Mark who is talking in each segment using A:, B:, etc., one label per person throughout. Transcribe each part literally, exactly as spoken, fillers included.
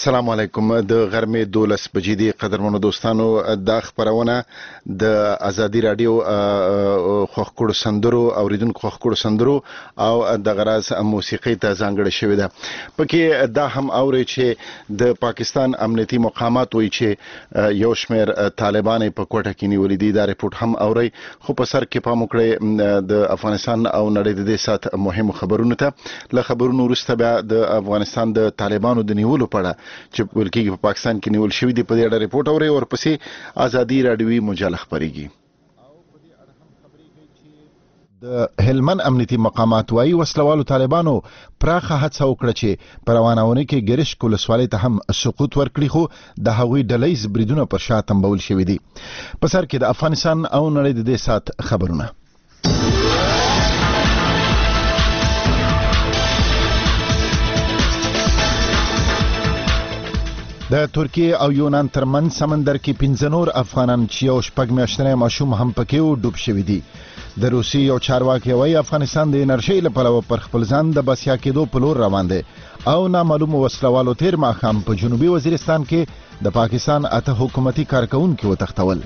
A: السلام علیکم. د غرمې دولس بجې دی قدرمنو دوستانو، د خبرونه د ازادي رادیو خوښ کړو سندرو اوریدونکو خوښ کړو سندرو او د غراز موسیقي ته ځانګړې شوې ده. پکې دا هم اوري چې د پاکستان امنیتي مقامات وایي چې یو شمېر طالبان په کوټه کې نیولې دي. دا ریپورت هم اوري، خو په سر کې پام وکړئ د افغانستان او نړۍ د دې سات مهمو خبرونو ته. له خبرونو وروسته بیا د افغانستان د طالبانو د نیولو په اړه چې ولکې په پاکستان کې نیول شوی دی په دې اړه ریپورت اوري او ورپسې ازادي رادیوي مجله خبريږي. د هلمند امنیتي مقامات وايي وسلوالو طالبانو پراخه هڅه وکړه چې په روانونه کې ګرشک ولسوالۍ ته هم سقوط ورکړي، خو د هغوی ډلهیز بریدونه پر شا تنبول شوي دي. په سر کې د افغانستان او نړۍ د دې سات خبرونه. د ترکیه او یونان ترمن سمندر کې پنځه نور افغانان چې یو شپږ میاشتنی ماشوم هم پکې ډوب شوي دي. د روسي یو چارواکي وایي افغانستان د انرژۍ له پلوه پر خپل ځان د بسیا کېدو په لور روان دی او نامعلومو وسلوالو تیر ماښام په جنوبي وزیرستان کې د پاکستان اته حکومتي کارکونکي وتښتول.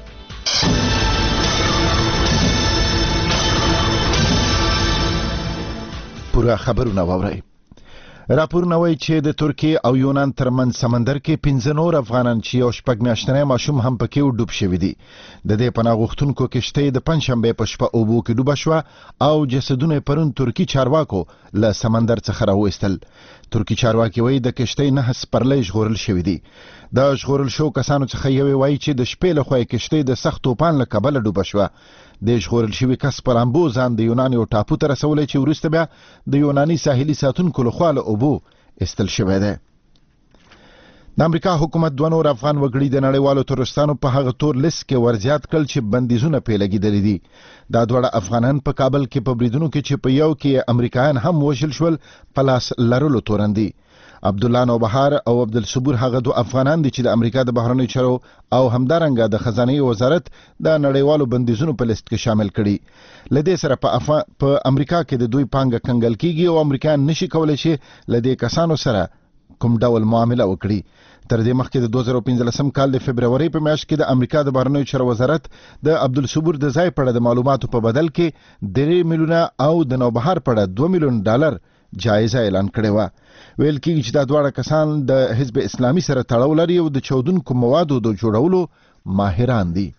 A: پوره خبرونه واورئ. راپورونه وایي چې د ترکیه او یونان ترمن سمندر کې پنځه نور افغانان چې یو شپږ میاشتنی ماشوم هم پکې ډوب شوي دي. د دې پناه غوښتونکو کشتۍ د پنجشنبې په شپه اوبو کې ډوبه شوه او جسدونه یې پرون ترکي چارواکو له سمندر څخه راوایستل. ترکي چارواکي وایي د کشتۍ نهه سپرلۍ ژغورل شوي دي. د ژغورل شوو کسانو څخه یوې وایي چې د شپې لخوا یې کشتۍ د سخت توپان له کبله ډوبه شوه. د ژغورل شوي کس په لامبو ځان د یونان یو ټاپو ته رسولی چې وروسته بیا د یوناني ساحلي ساتونکو لخوا له اوبو ایستل شوی دی. د امریکا حکومت دوه نور افغان وګړي د نړیوالو تروریستانو په هغه تور لیست کې ورزیات کړل چې بندیزونه پرې لګېدلي دي. دا دواړه افغانان په کابل کې په بریدونو کې چې په یو کې امریکایان هم وژل شول په لاس لرلو تورن دي. عبدالله نوبهار او عبدالصبور هغه دو افغانان دي چې د امریکا د بهرنیو چارو او همدارنګه د خزانه وزارت د نړیوالو بندیزونو په لیست کې شامل کړي. لدې سره په افا... په امریکا کې د دوی پانګه کنګل کیږي او امریکایان نشي کولای چې لدې کسانو سره کوم ډول معامله وکړي. تر دې مخکې د دوه زره پنځلسم کال د فبرवरी په میاشت کې د امریکا د بهرنیو چارو وزارت د عبدالصبور د ځای په اړه د معلوماتو په بدل کې درې میلیونه او د نوبهار په اړه دوه میلیون ډالر جایزه اعلان کړې وه. ویل کېږي چې دا دواړه کسان د حزب اسلامي سره تړاو لري او د چاودونکو موادو د جوړولو ماهران دي.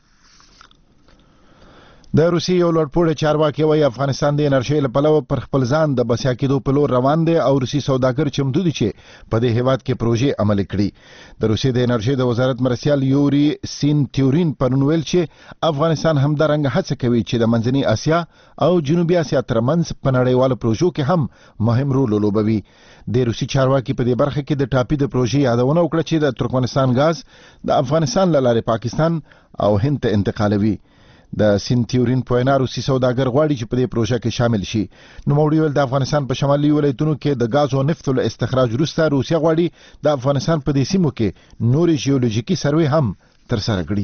A: د روسي یو لوړپوړی چارواکي وایي افغانستان د انرژۍ له پلوه پر خپل ځان د بسیا کېدو په لور روان دی او روسي سوداګر چمتو دي چې په دې هیواد کې پروژې عملي کړي. د روسي د انرژۍ د وزارت مرستیال یوري سین تیورین پرون ویل چې افغانستان همدارنګه هڅه کوي چې د منځنۍ اسیا او جنوبي اسیا ترمنځ په نړیوالو پروژو کې هم مهم رول ولوبوي. د روسي چارواکي په دې برخه کې د ټاپي د پروژې یادونه وکړه چې د ترکمنستان غاز د افغانستان له لارې پاکستان او هند ته انتقالوي. د سینتیورین په وینا روسي سوداګر غواړي چې په دې پروژه کې شامل شي. نوموړي ویل د افغانستان په شمالي ولایتونو کې د غاز او نفتو له استخراج وروسته روسیه غواړي د افغانستان په دې سیمو کې نورې جیولوژیکي سروې هم ترسره کړي.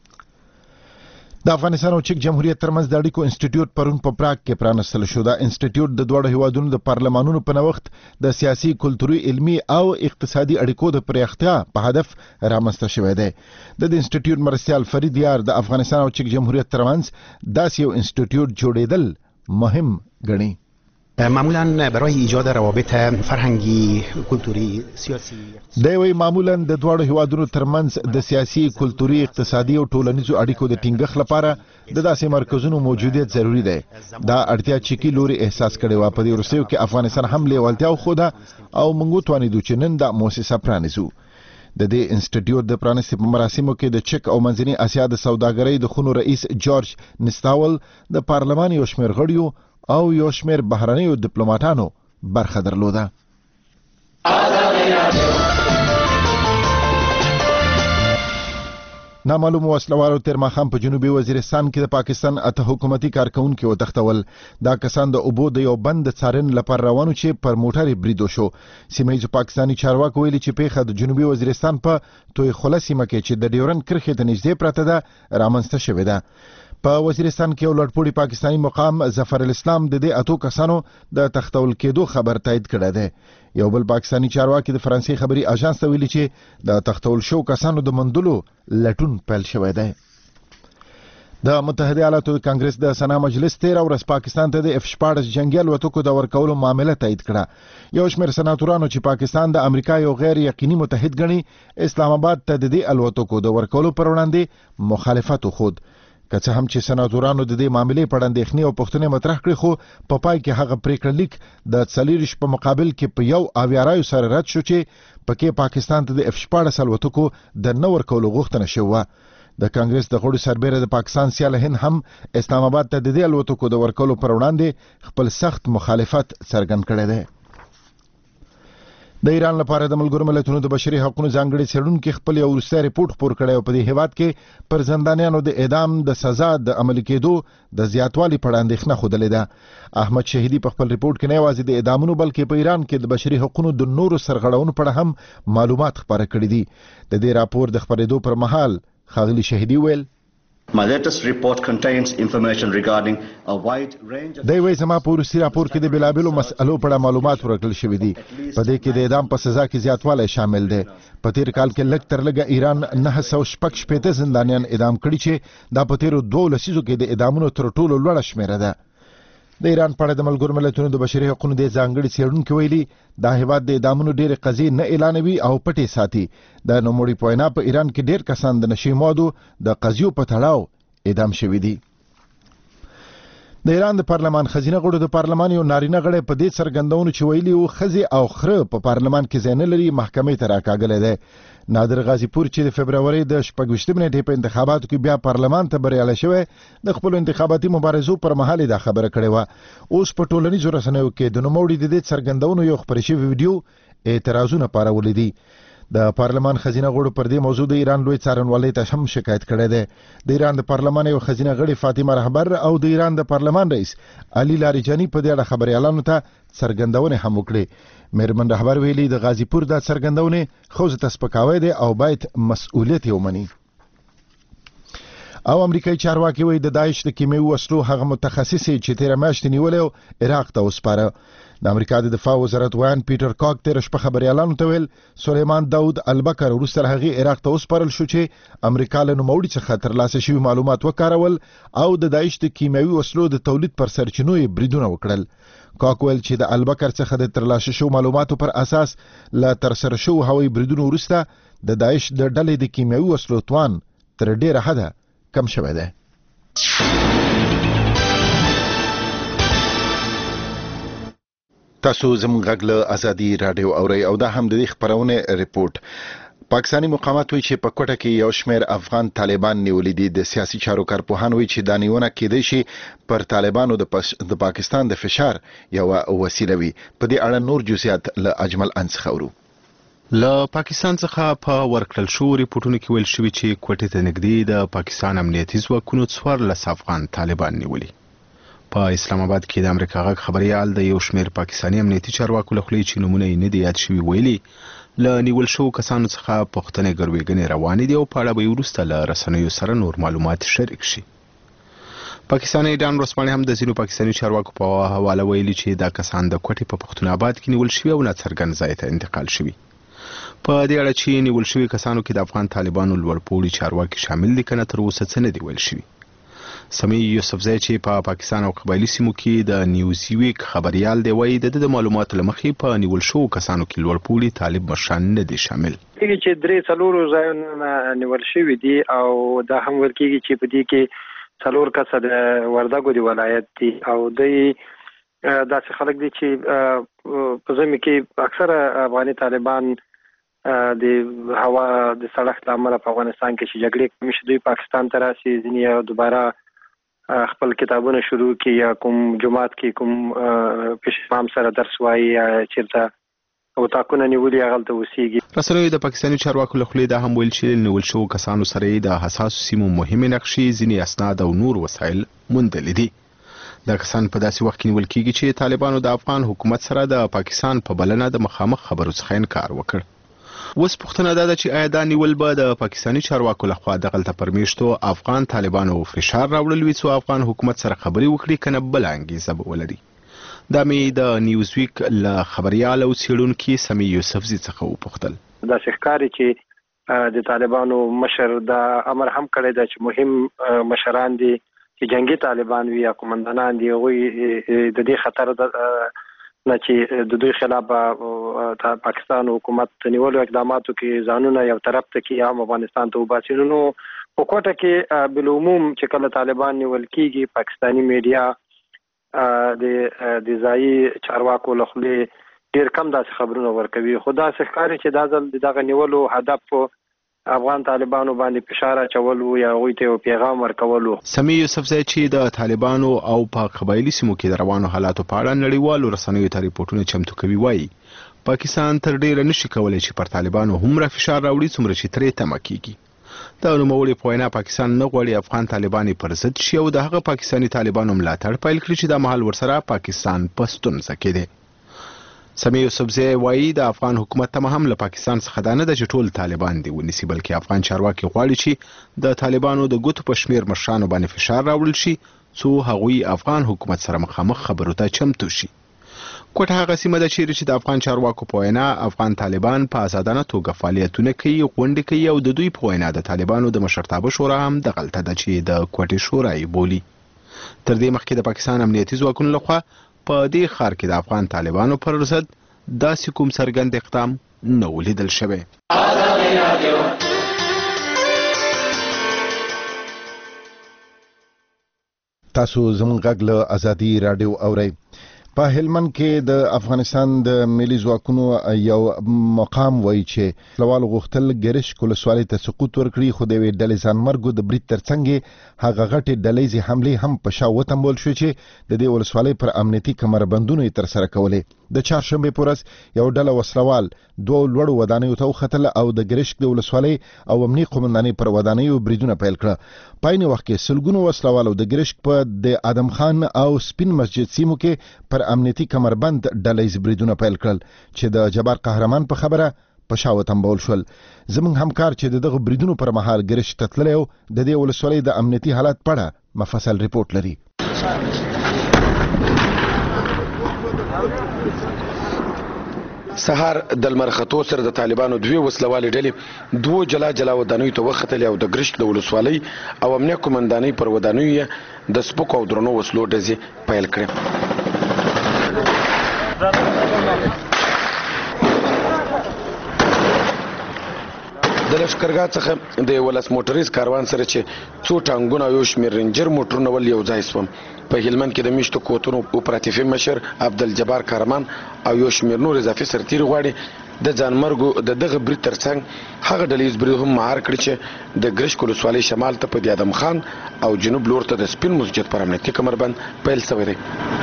A: د افغانستان او چک جمهوریت ترمنځ د اړیکو انسټیټیوټ پرون په پراګ کې پرانستل شو. دا انسټیټیوټ د دواړو هیوادونو د پارلمانونو په نوښت د سیاسي، کلتوري، علمي او اقتصادي اړیکو د پراختیا په هدف رامنځته شوی دی. د دې انسټیټیوټ مرستیال فرید یار د افغانستان او چک جمهوریت ترمنځ داسې یو انسټیټیوټ جوړېدل مهم ګڼي.
B: معمولا برای ایجاد روابط فرهنگی، کلتوری، سیاسی
A: دی وی معمولا د دواړو هیوادونو ترمنځ د سیاسي، کلتوري، اقتصادي او ټولنیزو اړیکو د ټینګښت لپاره د داسې مرکزونو موجودیت ضروری دی. دا اړتیا چکی لوري احساس کړي و. په دې وروستیو کې افغانستان هم لیوالتیا وښوده او موږ وتوانیدو چې نن دا مؤسسه پرانیزو. د دې انسټیټیوټ د پرانیستې په مراسمو کې د چک او منځنۍ اسیا د سوداګرۍ د خونو رئیس جورج نستاول، د پارلمان یو شمېر غړیو او یو شمېر بهرنیو ډیپلوماټانو برخه درلوده. نامعلوم وسلوالو تیر ماښام په جنوبي وزیرستان کې د پاکستان اته حکومتي کارکونکي وتښتول. دا کسان د اوبو د یو بند د څارنې لپاره روانو چې پر موټر برید وشو. سیمه ییزو پاکستاني چارواکو ویلي چې پیښه د جنوبي وزیرستان په توی خوله سیمه کې چې د ډیورند کرښې ته نږدې پرته ده رامنځته شوې ده. په وزیرستان کې یو لړپوړي پاکستانی مقام ظفر الاسلام د دې اتو کسانو د تختول کېدو خبر تایید کړی دی. یو بل پاکستانی چارواکي د فرانسې خبري اژانس ته ویلي چې د تختول شو کسانو د مندلو لټون پیل شوی دی. د متحده ایالاتو د کانګرس د سنا مجلس تیر ورځ پاکستان ته د اف شپاړس جنگي الوتکو د ورکولو معامله تایید کړه. یو شمېر سناتورانو چې پاکستان د امریکا یو غیر یقیني متحد ګڼي اسلام آباد ته د دې الوتکو د ورکولو پر وړاندې مخالفت وښود. که څه هم چې سناتورانو د دې معاملې په اړه اندېښنې او پوښتنې مطرح کړې خو په پای کې هغه پریکړه لیک د څلېرویشت په مقابل کې په یو اویا رایو سره رد شو چې پکې پاکستان ته د اف شپاړس الوتکو د نه ورکولو غوښتنه شوې. د کانګرس د غړو سربېره د پاکستان سیاله هند هم اسلام آباد ته د دې الوتکو د ورکولو پر وړاندې خپل سخت مخالفت څرګند کړی دی. د ایران لپاره د ملګرو ملتونو د بشري حقوقو ځانګړي څېړونکي خپل یو وروستی ریپورت خپور کړی او په دې هیواد کې پر زندانیانو د اعدام د سزا د عملي کېدو د زیاتوالي په اړه اندېښنه ښودلې ده. احمد شهیدي په خپل ریپورت کې نه یوازې د اعدامونو بلکې په ایران کې د بشري حقوقو د نورو سرغړونو په اړه هم معلومات خپاره کړي دي. د دې راپور د خپرېدو پر مهال ښاغلي شهیدي ویل
C: My latest report contains information regarding a wide range of...
A: دی وایي زما په وروستي راپور کې د بېلابېلو مسئلو په اړه معلومات ورکړل شوي دي. په دې کې د اعدام په سزا کې زیاتوالی شامل دی. په تیر کال کې لږ تر لږه ایران نهه سوه شپږ شپېته زندانیان اعدام کړي چې دا په تیرو دوو لسیزو کې د اعدامونو تر ټولو لوړه شمېره ده. د ایران په اړه د ملګرو ملتونو د بشري حقوقو د ځانګړي څېړونکي ویلي دا هیواد د اعدامونو ډېرې قضیې نه اعلانوي او پټې ساتي. د نوموړي په وینا په ایران کې ډېر کسان د نشي موادو د قضیو په تړاو اعدام شوي دي. د ایران د پارلمان خزینه غړو د پارلمان یو نارینه غړی په دې څرګندونو چې ویلي وو ښځې او خره په پارلمان کې ځای نه لري محکمې ته راکاږلی دی. نادر غازي پور چې د فبروري د شپږ ویشتمې نېټې په انتخاباتو کې بیا پارلمان ته بریالی شوی د خپلو انتخاباتي مبارزو پر مهال دا خبره کړې وه. اوس په ټولنیزو رسنیو کې د نوموړي د دې څرګندونو یو خپرې شوی ویډیو اعتراضونه پارولي دي. د پارلمان خزینه غړو پر دې موضوع د ایران لوی څارنوالۍ ته هم شکایت کړی دی. د ایران د پارلمان یو خزینه غړي فاطمه رهبر او د ایران د پارلمان رئیس علي لاریجاني په دې اړه خبریالانو ته څرګندونې هم وکړې. میرمن رهبر ویلي د غازي پور دا څرګندونې ښځو ته سپکاوی دی او باید مسؤلیت یې ومني. او امریکایي چارواکي وایي د داعش د کیمیاوي وسلو هغه متخصص چې تېره میاشت نیولی او عراق ته وسپاره. د امریکا د دفاع وزارت ویان پیټر کاک تېره شپه خبریالانو ته ویل سلیمان داود البکر وروسته له هغې عراق ته وسپارل شو چې امریکا له نوموړي څخه ترلاسه شوي معلومات وکارول او د داعش د کیمیاوي وسلو د تولید پر سرچینو یې بریدونه وکړل. کاک ویل چې د البکر څخه د ترلاسه شوو معلوماتو پر اساس له ترسره شوو هوایي بریدونو وروسته د داعش د ډلې د کیمیاوي وسلو توان تر ډېره حده کم شوی دی. تاسو زموږ غږ له ازادي راډیو اورئ او دا هم د دې خپرونې ریپورت. پاکستانی مقامات وایي چې په کوټه کې یو شمېر افغان طالبان نیولي دي. د سیاسي چارو کارپوهان وایي چې دا نیونه کېدای شي پر طالبانو د پس د پاکستان د فشار یوه وسیله وي. په دې اړه نور جزئیات له اجمل ان څخه اورو.
D: له پاکستان څخه په ورکړل شوو ریپورټونو کې ویل شوي چې کوټې ته نږدې د پاکستان امنیتي ځواکونو څوارلس افغان طالبان نیولي. په اسلام آباد کې د امریکا غږ خبریال د یو شمېر پاکستاني امنیتي چارواکو له خولې چې نومونه یې نه دي یاد شوي ویلي له نیول شوو کسانو څخه پوښتنې ګروېږنې روانې دي او په اړه به یې وروسته له رسنیو سره نور معلومات شریک شي. پاکستاني ډان ورځپاڼې هم د ځینو پاکستاني چارواکو په حواله ویلي چې دا کسان د کوټې په پښتون آباد کې نیول شوي او ناڅرګند ځای ته انتقال شوي. په دې اړه چې نیول شوي کسانو کې د افغان طالبانو لوړپوړي چارواکي شامل دي که نه تر اوسه څه نه دي ویل شوي. سمیع یوسفزی چې په پا پاکستان او قبایلي سیمو کې د نیوزي ویک خبریال دی وایي د د معلوماتو له مخې په نیول شوو کسانو کې لوړپوړي طالب مشران نه دي شامل.
E: کېږي چې درې څلورو ځایونه نیول شوي دي او دا هم ویل کېږي چې په دې کې څلور کسه د وردګو د ولایت دي او دوی داسې خلک دي چې په ژمي کې اکثره افغاني طالبان د هوا د سړښت له امله په افغانستان کې چې جګړې کمې شي دوی پاکستان ته راسي ځینې دوباره خپل کتابونه شروع کی یا کوم جماعت کې کوم پښمام سره درس وایي یا چیرته او تاکونه نیولې هغلته اوسېږي.
D: رسنیو د پاکستاني چارواکو له خولې دا هم ویل چې نیول شوو کسانو سره یې د حساسو سیمو مهمې نقشې ځینې اسناد او نور وسایل موندلي دي. دا کسان په داسې وخت کې نیول کېږي چې طالبانو د افغان حکومت سره د پاکستان په بلنه د مخامخ خبرو څخه انکار وکړ. اوس پوښتنه دا ده چې آیا دا نیول به د پاکستاني چارواکو لخوا دغلته پر میشتو افغان طالبانو فشار راوړل وي څو افغان حکومت سره خبرې وکړي که نه بله انګیزه به ولري. دا مې د نیوز ویک له خبریال او څېړونکي سمي یوسفزي څخه وپوښتل.
E: داسې ښکاري چې د طالبانو مشر دا امر هم کړی دی چې مهم مشران دي چې جنگي طالبان وي یا قومندانان دي هغوی د دې خطر نه چې د دوی خلاف پاکستان حکومت نیولو اقداماتو کې ځانونه یو طرف ته کې عام افغانستان ته وباسي. نو په کوټه کې بالعموم چې کله طالبان نیول کېږي پاکستاني میډیا د د ځایي چارواکو له خولې ډېر کم داسې خبرونه ورکوي. خو داسې ښکاري چې دا ځل د دغه نیولو هدف افغان طالبانو باندې فشار اچولو یا هغوی ته یو پیغام ورکولو.
D: سمي یوسفزی چې د طالبانو او په قبایلي سیمو کې د روانو حالاتو په اړه نړیوالو رسنیو ته ریپورټونه چمتو کوي وایي پاکستان تر ډیره نشي کولی چې پر طالبانو هومره فشار راوړي څومره چې ترې تمه کیږي. د نوموړي په وینا پاکستان نه غواړي افغان طالبان پر ضد شي او د هغه پاکستاني طالبانو ملاتړ پیل کړي چې د مهال ورسره پاکستان په ستونزه کې دی. سمي یوسفزی وایي د افغان حکومت ته هم له پاکستان څخه دا نه ده چې ټول طالبان دي ونیسي بلکې افغان چارواکي غواړي چې د طالبانو د ګوتو په شمیر مشرانو باندې فشار راوړل شي څو هغوی افغان حکومت سره مخامخ خبرو ته چمتو شي. کوټه هغه سیمه ده چیرې چې د افغان چارواکو په وینا افغان طالبان په آزادانه توګه فعالیتونه کوي غونډې کوي او د دوی په وینا د طالبانو د مشرتابه شورا هم دغلته ده چې د کوټې شورا یې بولي. تر دې مخکې د پاکستان امنیتي ځواکونو لخوا په دې ښار کې د افغان طالبانو پر ضد داسې کوم څرګند اقدام نه ولیدل شوی.
A: تاسو زموږ غږ له ازادي راډیو اورئ. په هلمند کې د افغانستان د ملي ځواکونو یو مقام وایي چې لوال غوښتل ګرشک ولسوالۍ ته سقوط ورکړي خو د یوې ډلې ځانمرګو د برید ترڅنګ هغه غټې ډلهیزې حملې هم په شا وتمبول شو چې د دې ولسوالۍ پر امنیتي کمربندونو یې ترسره کولې. د چهارشنبې په ورځ یو ډله وسلوال دوو لوړو ودانیو ته وختل او د ګرشک د ولسوالۍ او امني قومندانۍ پر ودانیو بریدونه پیل کړه. په عین وخت کې سلګونو وسلوالو د ګرشک په د ادم خان او سپین مسجد سیمو کې پر امنیتي کمربند ډلهیز بریدونه پیل کړل چې د جبار قهرمان په خبره په شا وتمبول شول. زموږ همکار چې دغه بریدونو پر مهال ګرشک ته تللی و د دې ولسوالۍ د امنیتي حالت په اړه مفصل ریپورټ لري.
F: سهار د لمر خطو سره د طالبانو دوی وسلوالې ډلې دوه جلا جلا ودانیو ته وختلې او د ګرشک د ولسوالۍ او امنیه قومندانۍ پر ودانیو د سپکو او درنو وسلو ډزې پیل کړې. د لښکرګاه څخه د ولس موټریز کاروان سره چې څو ټانګونه او یو شمېر رینجر موټرونه ول یو ځای شوم. په هلمند کې د میشتو کوتونو اپراتیفي مشر عبدالجبار کارمان او یو شمېر نور اضافي سرتیري غواړي د ځانمرګو د دغه برید ترڅنګ هغه ډلهیز برید هم مهار کړي چې د ګرشک ولسوالۍ شمال ته په د ادم خان او جنوب لور ته د سپین مسجد پر امنیتي کمربند پیل شوی دی.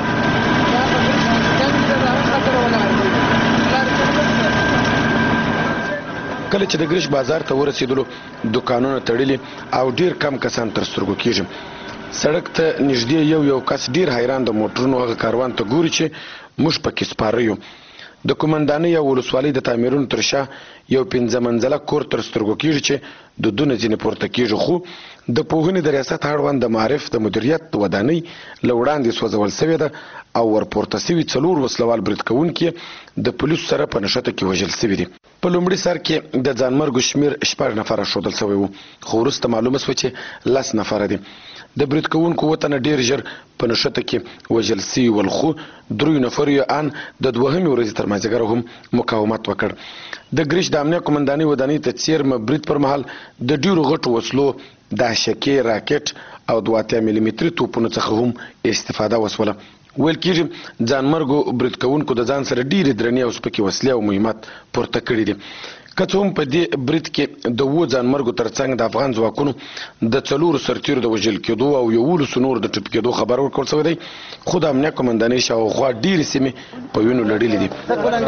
F: کله چې د ګرشک بازار ته ورسېدلو دکانونه تړلي او ډیر کم کسان تر سترګو کېږي. سړک ته نږدې یو یو کس ډیر حیران د موټرونو هغه کاروان ته ګوري چې موږ پکې سپاره یو. د قومندانۍ او ولسوالۍ د تعمیرونو تر شا یو پنځه منزله کور تر سترګو کېږي چې د دونه ځینې پورته کېږي خو د پوهنې د ریاست اړوند د معارف د مدیریت ودانۍ له وړاندې سوځول سوې ده او ورپورته سوي څلور وسلوال برید کوونکي د پولیسو سره په نښته کې وژل سوي دي. په لومړي سر کې د ځانمرګو شمیر شپږ نفره ښودل سوی و خو وروسته معلومه سوه چې لس نفره دي. د برید کوونکو اووه تنه ډېر ژر په نښته کې وژل سوي ول خو دریو نفرو یې ان د دوهمې ورځې تر مازدیګره هم مقاومت وکړ. د ګرشک د امنیه قومندانۍ ودانۍ ته څیرمه برید پر مهال د ډیرو غټو وسلو د شکې راکټ او دوه اتیا ملي متري توپونو څخه هم استفاده وسوله. ویل کېږي ځانمرګو برید کوونکو د ځان سره ډېرې درنې او سپکې وسلې او مهمات پورته کړي دي. که څه هم په دې برید کې د اووه ځانمرګو ترڅنګ د افغان ځواکونو د څلورو سرتیرو د وژل کېدو او یولسو نورو د ټپي کېدو خبر ورکړل شوی دی خو د امنیه قومندانۍ شاوخوا ډېرې سیمې په وینو لړلې دي.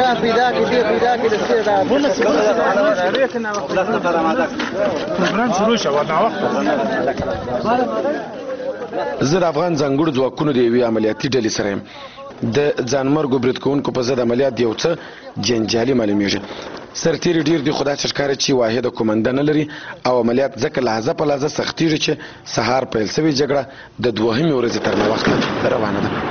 F: زه د افغان ځانګړو ځواکونو د یوې عملیاتي ډلې سره یم. د ځانمرګو برید کوونکو په ضد عملیات یو څه جنجالي معلومیږي. سرتیری ډیر دی خدای ښکار چې واحد کومنده نه لري او عملیات ځکه لحظه په لحظه سختیږي چې سهار پیل شوی جګړه د دوهمې ورځې تر وخته روانه ده.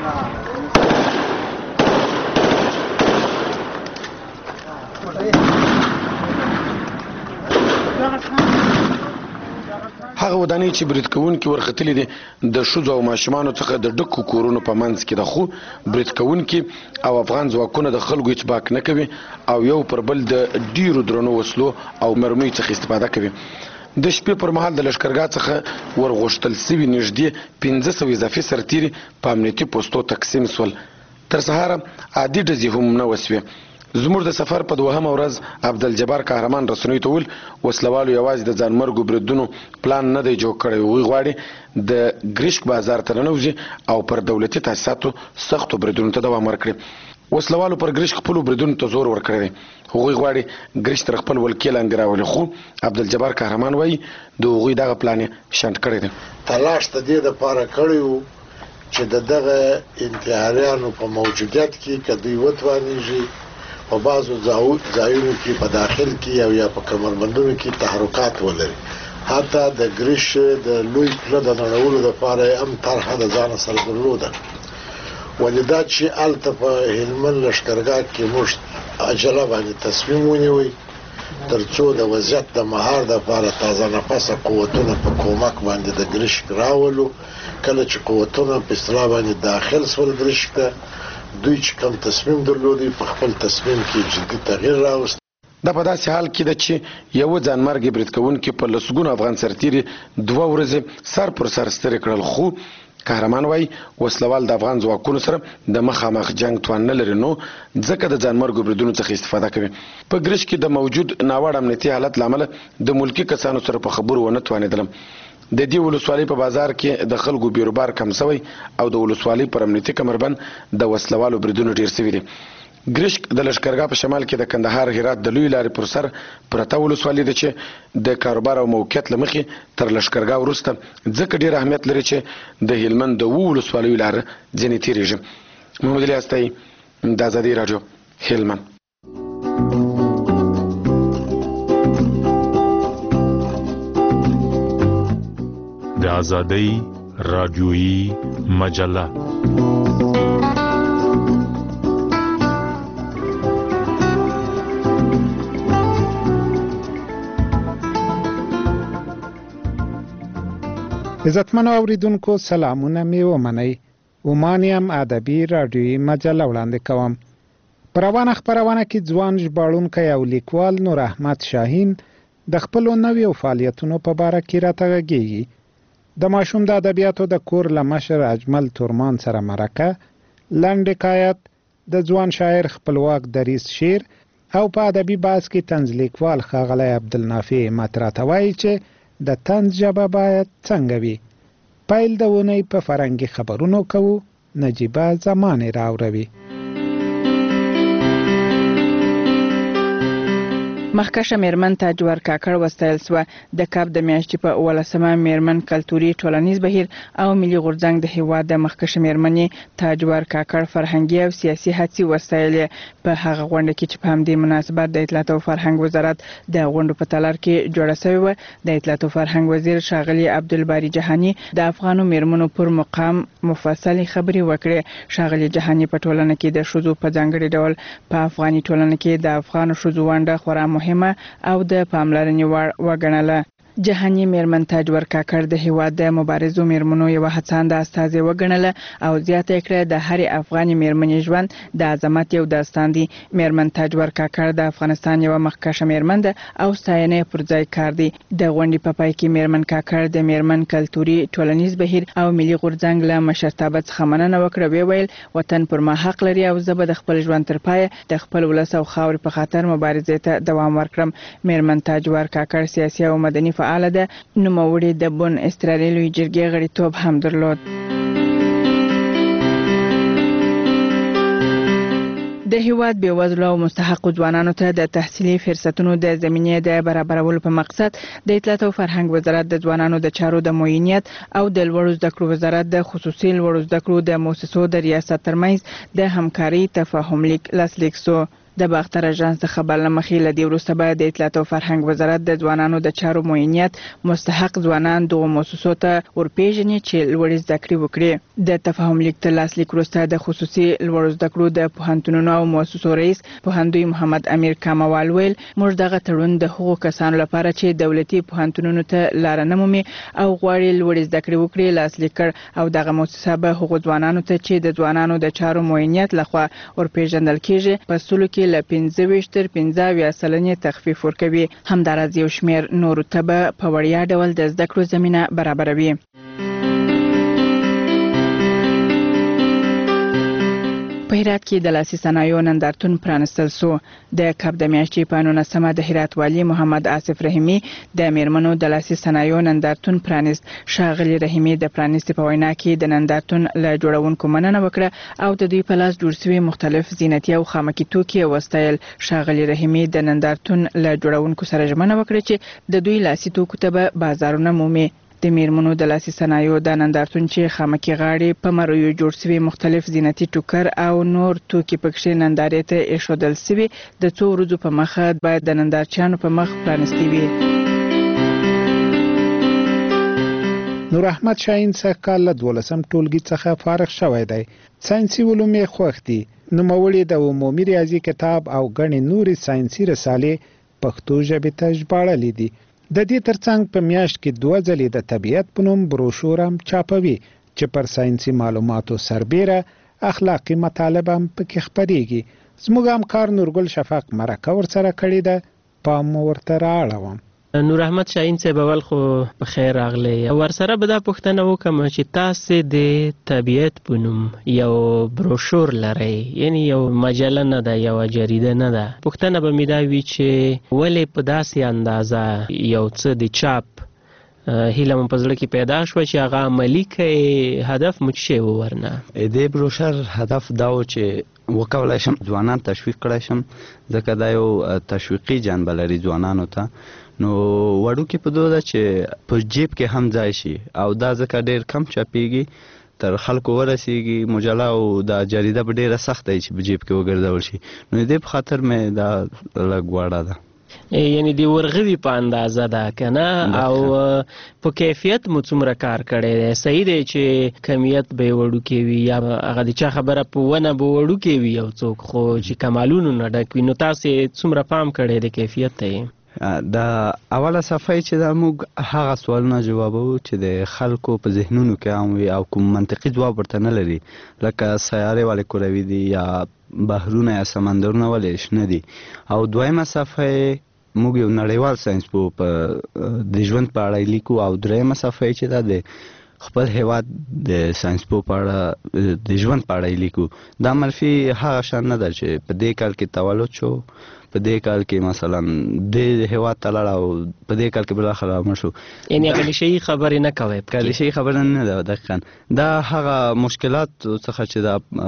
F: هغه ودانۍ چې برید کوونکي ورختلي دي د ښځو او ماشومانو څخه د ډکو کورونو په منځ کې ده، خو برید کوونکي او افغان ځواکونه د خلکو اچباک نه کوي او یو پر بل د ډیرو درنو وسلو او مرمیو څخه استفاده کوي. د شپې پر مهال د لښکرګاه څخه ورغوښتل سوي نږدې پنځه سوه اضافي سرتیري په امنیتي پوستو تقسیم سول. تر سهاره عادي ډزې هم نه وسوې. زموږ د سفر په دوهمه ورځ عبدالجبار قهرمان رسنیو ته وویل وسلوالو یوازې د ځانمرګو بریدونو پلان نه دی جوړ کړی، هغوی غواړي د ګریشک بازار ته ننوځي او پر دولتي تاسیساتو سختو بریدونو ته دوام ورکړي. وسلوالو پر ګریشک خپلو بریدونو ته زور ورکړی دی، هغوی غواړي ګریشک تر خپل ولکې لاندې راولي، خو عبدالجبار قهرمان وایي د هغوی دغه پلان یې شنډ کړی دی.
G: تلاش د دې دپاره کړی و چې د دغه انتحاریانو په موجودیت کې که دوی وتوانیږي په بعضو ځایونو کې په داخل کې او یا په کمربندونو کې تحرکات ولري. حتی د ګریش د لوی پله د نړولو دپاره یې هم طرحه د ځانه سره درلوده، ولې دا چې هلته په هلمند لښکرګاه کې موږ عجله باندې تصمیم ونیوی تر څو د وضعیت د مهار دپاره تازه نفسه قوتونه په کومک باندې د ګریشک راولو. کله چې قوتونه په اصطلاح باندې داخل سول ګریشک ته، دوی چې کوم تصمیم درلودی په خپل تصمیم کې جدي تغییر راوست.
F: دا په داسې حال کې ده چې یو ځانمرګي برید کوونکي په لسګونو افغان سرتیري دوه ورځې سر پر سر ستړي کړل، خو قهرمان وایي وسلوال د افغان ځواکونو سره د مخامخ جنگ توان نه لري، نو ځکه د ځانمرګو بریدونو څخه استفاده کوي. په ګریش کې د موجود ناوړه امنیتي حالت له امله د ملکي کسانو سره په خبرو ونه توانېدلم. د دې ولسوالۍ په بازار کې د خلکو بیروبار کم شوی او د ولسوالۍ پر امنیتي کمربند د وسلوالو بریدونو ډیر شوي دي. ګریشک د لښکرګاه په شمال کې د کندهار هرات د لوی لارې پر سر پرته ولسوالۍ ده چې د کاروبار او موقعیت له مخې تر لښکرګاه وروسته ځکه ډیر اهمیت لري چې د هلمند د اوو ولسوالیو لاره ځینې تیریږي. محمد علي استایي، د ازادي راډیو، هلمند.
H: د ازادۍ راډیویي مجله
I: عزتمنو اوریدونکو سلامونه مې ومنئ. اومانیم ادبي راډیویي مجله وړاندې کوم. په روانه خپرونه کې ځوان ژباړونکی او لیکوال نور احمد شاهین د خپلو نویو فعالیتونو په باره کې راته غږیږي. د ماشوم د ادبیاتو د کور له مشر اجمل تورمان سره مرکه، لنډ حکایت، د ځوان شاعر خپلواک دریځ شعر او په ادبي بحث کې طنز لیکوال ښاغلی عبدالنافع همت راته وایي چې د طنز ژبه باید څنګه وي. پیل د اونۍ په فرهنګي خبرونو کوو، نجیبه زمانې راوروي.
J: مخکشه میرمن تاجور کاکړ وستایل سوه. د کاب د میاشتې په اوولسمه میرمن کلتوري ټولنیز بهیر او ملي غورځنګ د هیواد د مخکشه میرمنې تاجور کاکړ فرهنګي او سیاسي هڅې وستایلې. په هغه غونډه کې چې په همدې مناسبت د اطلاعات او فرهنګ وزارت د غونډو په تالار کې جوړه شوې وه، د اطلاعات او فرهنګ وزیر ښاغلي عبدالباري جهاني د افغانو میرمنو پر مقام مفصلې خبرې وکړې. ښاغلي جهاني په ټولنه کې د ښځو په ځانګړي ډول په افغاني ټولنه کې د افغانو ښځو ونډه خورا مهمه او د پاملرنې وړ وګڼله. جهاني میرمن تاجور کاکړ د هیواد د مبارزو میرمنو یوه هڅانده استازې وګڼله او زیاته کړه د هرې افغاني میرمنې ژوند د عظمت یو داستان دی. میرمن تاجور کاکړ د افغانستان یوه مخکشه میرمن ده او ستاینه پر ځای کار دی. د غونډې په پای کې میرمن کاکړ د میرمن کلتوري ټولنیز بهیر او ملي غورځنګ له مشرتابه څخه مننه وکړه. ویې ویل وطن پر ما حق لري او زه به د خپل ژوند تر پایه د خپل ولس او خاورې په خاطر مبارزې ته دوام ورکړم. میرمن تاجور کاکړ سیاسي او مدني فعاله ده. نوموړي د بن استرالیا لوی جرګې غړیتوب هم درلود. د هیواد بېوزلو او مستحقو ځوانانو ته د تحصیلي فرصتونو د زمینې د برابرولو په مقصد د اطلاعات او فرهنګ وزارت د ځوانانو د چارو د معینیت او د لوړو زده کړو وزارت د خصوصي لوړو زده کړو د مؤسسو د ریاست ترمنځ د همکارۍ تفاهم لیک لاسلیک سو. د باختر اژانس د خبر لمخې له دې وروسته به د اطلاعات او فرهنګ وزارت د ځوانانو د چارو معینیت مستحق ځوانان دغو مؤسسو ته ورپېژني چې لوړې زده کړې وکړي. د تفاهم لیک تر لاسلیک وروسته د خصوصي لوړو زده کړو د پوهنتونونو او مؤسسو رئیس پوهندوی محمد امیر کاموال ویل موږ دغه تړون د هغو کسانو لپاره چې دولتي پوهنتونونو ته لاره نه مومي او غواړي لوړې زده کړې وکړي لاسلیک کړ او دغه مؤسسه به هغو ځوانانو ته چې د ځوانانو د چارو معینیت لخوا ورپېژندل کېږي په سلو کې له پنځه ویشت تر پنځه اویا سلنې تخفیف ورکوي. همداراز یو شمېر نورو ته به په وړیا ډول د زده کړو زمینه برابروي. په هرات کې د لاسي صنایعو نندارتون پرانستل سو. د کب د میاشتې په نولسمه د هرات والي محمد آصف رحیمي د میرمنو د لاسي صنایعو نندارتون پرانست. ښاغلي رحیمي د پرانستې په وینا کې د نندارتون له جوړونکو مننه وکړه او د دوی په لاس جوړ شوي مختلف زینتي او خامکي توکي وستایل. ښاغلي رحیمي د نندارتون له جوړونکو سره ژمنه وکړه چې د دوی لاسي توکو ته به بازارونه مومي. د میرمنو د لاسي صنایعو د نندارتون چې خامکي غاړې په مرویو جوړ شوي مختلف زینتي ټوکر او نور توکي پکښې نندارې ته ایښودل شوي د څو ورځو په مخه باید د نندارچیانو په مخ پرانستې وي.
I: نور احمد شاهین څخه کال له دولسم ټولګي څخه فارغ شوی دی. ساينسي علوم یې خوښ دي. نوموړي د عمومي ریاضي کتاب او ګڼې نورې ساينسي رسالې پښتو ژبې ته ژباړلې دي. د دې ترڅنګ په میاشت کې دوه ځلې د طبیعت په نوم بروشور هم چاپوي چې پر ساينسي معلوماتو سربېره اخلاقي مطالب هم پکې خپرېږي. زموږ همکار نورګل شفق مرکه ورسره کړې ده، پام ورته رااړوم.
K: نور احمد شاهین صاحب اول خو په خیر راغلی. ورسره به دا پوښتنه وکړم چې تاسې د طبیعت په نوم یو بروشور لرئ، یعنی یو مجله نه ده، یوه جریده نه ده. پوښتنه به مې دا وي چې ولې په داسې اندازه یو څه د چاپ هیله مو په زړه کې پیدا شوه چې هغه عملي کړئ؟ هدف مو څه و ورنه؟
L: د بروشر هدف دا و چې وکولای شم ځوانان تشویق کړی شم، ځکه دا یو تشویقي جنبه لري ځوانانو ته. نو وړوکې په دوه ده چې په جیب کې هم ځای شي او دا ځکه ډېر کم چاپېږي تر خلکو ورسیږي. مجله او دا جریده به ډېره سخته وي چې په جیب کې وګرځول شي. نو د دې په خاطر مې دا لږ وړه ده،
K: یعنی د ورغوي په اندازه ده که نه؟ او په کیفیت مو څومره کار کړی دی؟ صحیح دی چې کمیت به یې وړوکی وي یا هغه د چا خبره په ونه به وړوکی وي یو څوک، خو چې کمالونو نه ډک وي. نو تاسې څومره پام کړی د کیفیت ته یې؟
L: دا اوله صفحه چې دا موږ هغه سوالونه جوابوو چې د خلکو په ذهنونو کې عام وي او کوم منطقي ځواب ورته نه لري، لکه سیارې ولې کروي دي یا بحرونه یا سمندرونه ولې شنه دي. او دویمه صفحه موږ یو نړیوال ساينس په د ژوند په اړه لیکو او دریمه صفحه چې دا د خپل هیواد د ساينس په اړه د ژوند په اړه لیکو. دا منفي هغه شان نه ده چې په دې کال کې تولد شو، په دې کال کې مثلا د هیواد ته لاړ او په دې کال کې بالاخره مړ شو.
K: یعنی کلیشه‌ای خبرې نه کوي؟
L: کلیشه‌ای خبره نه ده. دقیقاً دا هغه مشکلات څخه چې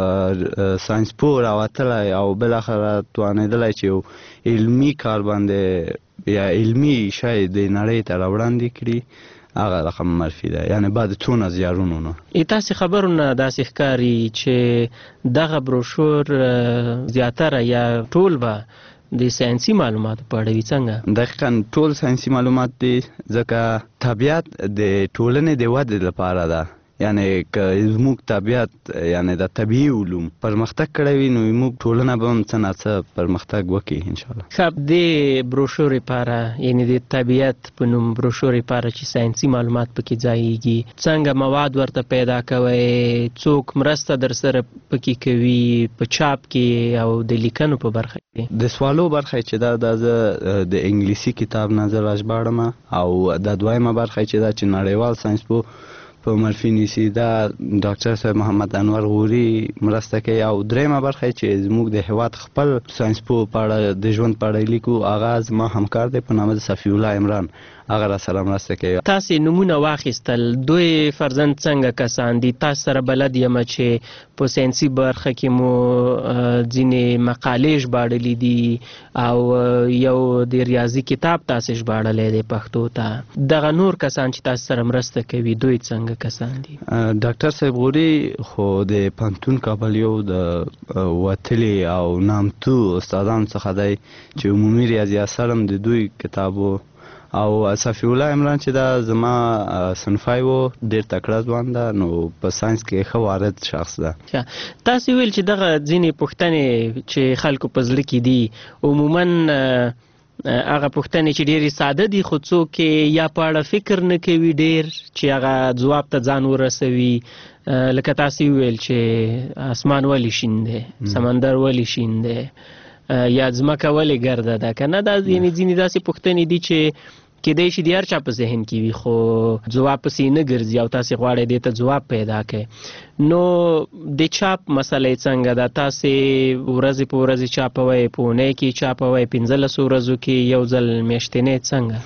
L: دا ساينس پوه راوتلی او بالاخره توانېدلی چې یو علمي کار باندې یا علمي شی د نړۍ ته راوړاندې کړي، هغه رقم منفي ده، یعنی بعد څونه زیارونو نه.
K: تاسې خبرونه داسې ښکاري چې دغه بروشور زیاتره یا ټول به د ساينسي معلوماتو په اړه وي؟ څنګه؟
L: دقیقاً ټول ساينسي معلومات دي، ځکه طبیعت د ټولنې د ودې لپاره ده. یعنی که زموږ طبیعت یعنی د طبیعي علوم پرمختګ کړی وي نو موږ ټولنه به هم څه نه څه پرمختګ وکړي انشاءالله.
K: خب د بروشور لپاره یعنی د طبیعت په نوم بروشور لپاره چې ساينسي معلومات پکې ځایږي، څنګه مواد ورته پیدا کوئ؟ څوک مرسته در سره پکې کوي په چاپ کې او د لیکنو په برخه کې؟
L: د سوالو برخه چې دا د د انګلیسي کتاب نه زه راژباړم او د دویمه برخه چې دا چې نړیوال ساينس په په مرفي نیسي دا ډاکټر صاحب محمد انور غوري مرسته کوي. او دریمه برخه چې زموږ د هیواد خپل ساينس په اړه د ژوند په اړه لیکو، هغه زما همکار دی په نامه د صفی الله عمران، هغه را سره مرسته کوي.
K: تاسې نمونه واخیستل، دوی فرزند څنګه کسان دي؟ تاسو سره بلد یم چې په ساینسي برخه کې مو ځینې مقالې ژباړلې دي او یو د ریاضي کتاب تاسې ژباړلی دی پښتو ته. دغه نور کسان چې تاسو سره مرسته کوي دوی څنګه کسان دي؟
L: ډاکټر صاحب غوري خو د پوهنتون کابل یو د وتلي او نامتو استادانو څخه دی چې عمومي ریاضي اثر هم د دوی کتابو، او صفی الله عمران چې دا زما صنفای و ډېر تکړه ځوان ده، نو په ساینس کې ښه وارد شخص ده.
K: تاسې ویل چې دغه ځینې پوښتنې چې خلکو په زړه کې دي عموما هغه پوښتنې چې ډېرې ساده دي خو څوک یا په اړه فکر نه کوي ډېر چې هغه ځواب ته ځان ورسوي. لکه تاسې ویل چې اسمان ولې شین دی، سمندر ولې شین دی، یا ځمکه ولې ګرده ده، که نه؟ دا یعنې ځینې داسې پوښتنې دي چې کیدای شي د هر چا په ذهن کې وي خو ځواب پسې نه ګرځي او تاسې غواړئ دې ته ځواب پیدا کړئ. نو د چاپ مسله یې څنګه ده؟ تاسې ورځې په ورځې چاپوئ، په اونۍ کې چاپوئ، پنځلسو ورځو کې یو ځل میاشتنۍ څنګه؟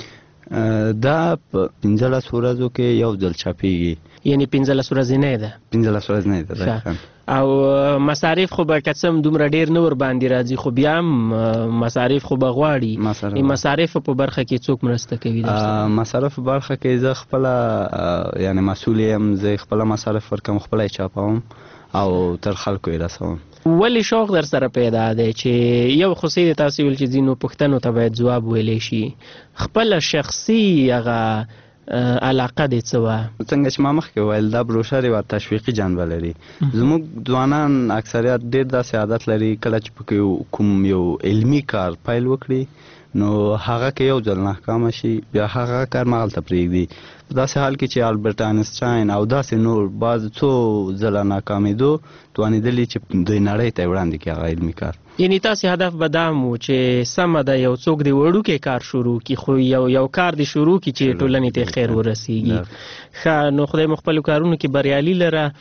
L: دا په پنځلسو ورځو کې یو ځل چاپېږي.
K: یعنې پنځلس ورځنۍ ده؟
L: پنځلس ورځنۍ ده.
K: او مصارف خو به که څه هم دومره ډېر نه ورباندې راځي خو بیا هم مصارف خو به غواړي. مصارفو په برخه کې څوک مرسته کوي؟
L: مصارف په برخه کې زه خپله یعنې مسؤل یم، زه خپله مصارف ورکوم، خپله یې چاپوم او تر خلکو یې رسوم.
K: ولې شوق در سره پیدا دی چې یو خو څه دی تاسې ویل چې ځینو پوښتنو ته باید ځواب ویلی شي، خپله شخصي هغه علاقه دې څه وه؟
L: څنګه چې ما مخکې وویل دا بروشر یوه تشویقي جنبه لري. زموږ ځوانان اکثریت ډېر داسې عادت لري کله چې پکې کوم یو علمي کار پیل وکړي نو هغه کې یو ځل ناکامه شي بیا هغه کار مغلطه پرېږدي. په داسې حال کې چې البرټ آینسټاین او داسې نور بعض څو ځله ناکامېدو توانېدلي چې دوی نړۍ ته یې وړاندې کړي هغه علمي کار.
K: یعنې تاسې هدف به دا و چې سمه ده یو څوک دې وړوکی کار شروع کړي خو یو یو کار دې شروع کړي چې ټولنې ته خیر ورسیږي. ښه، نو خدای مو خپلو کارونو کې بریالي لره.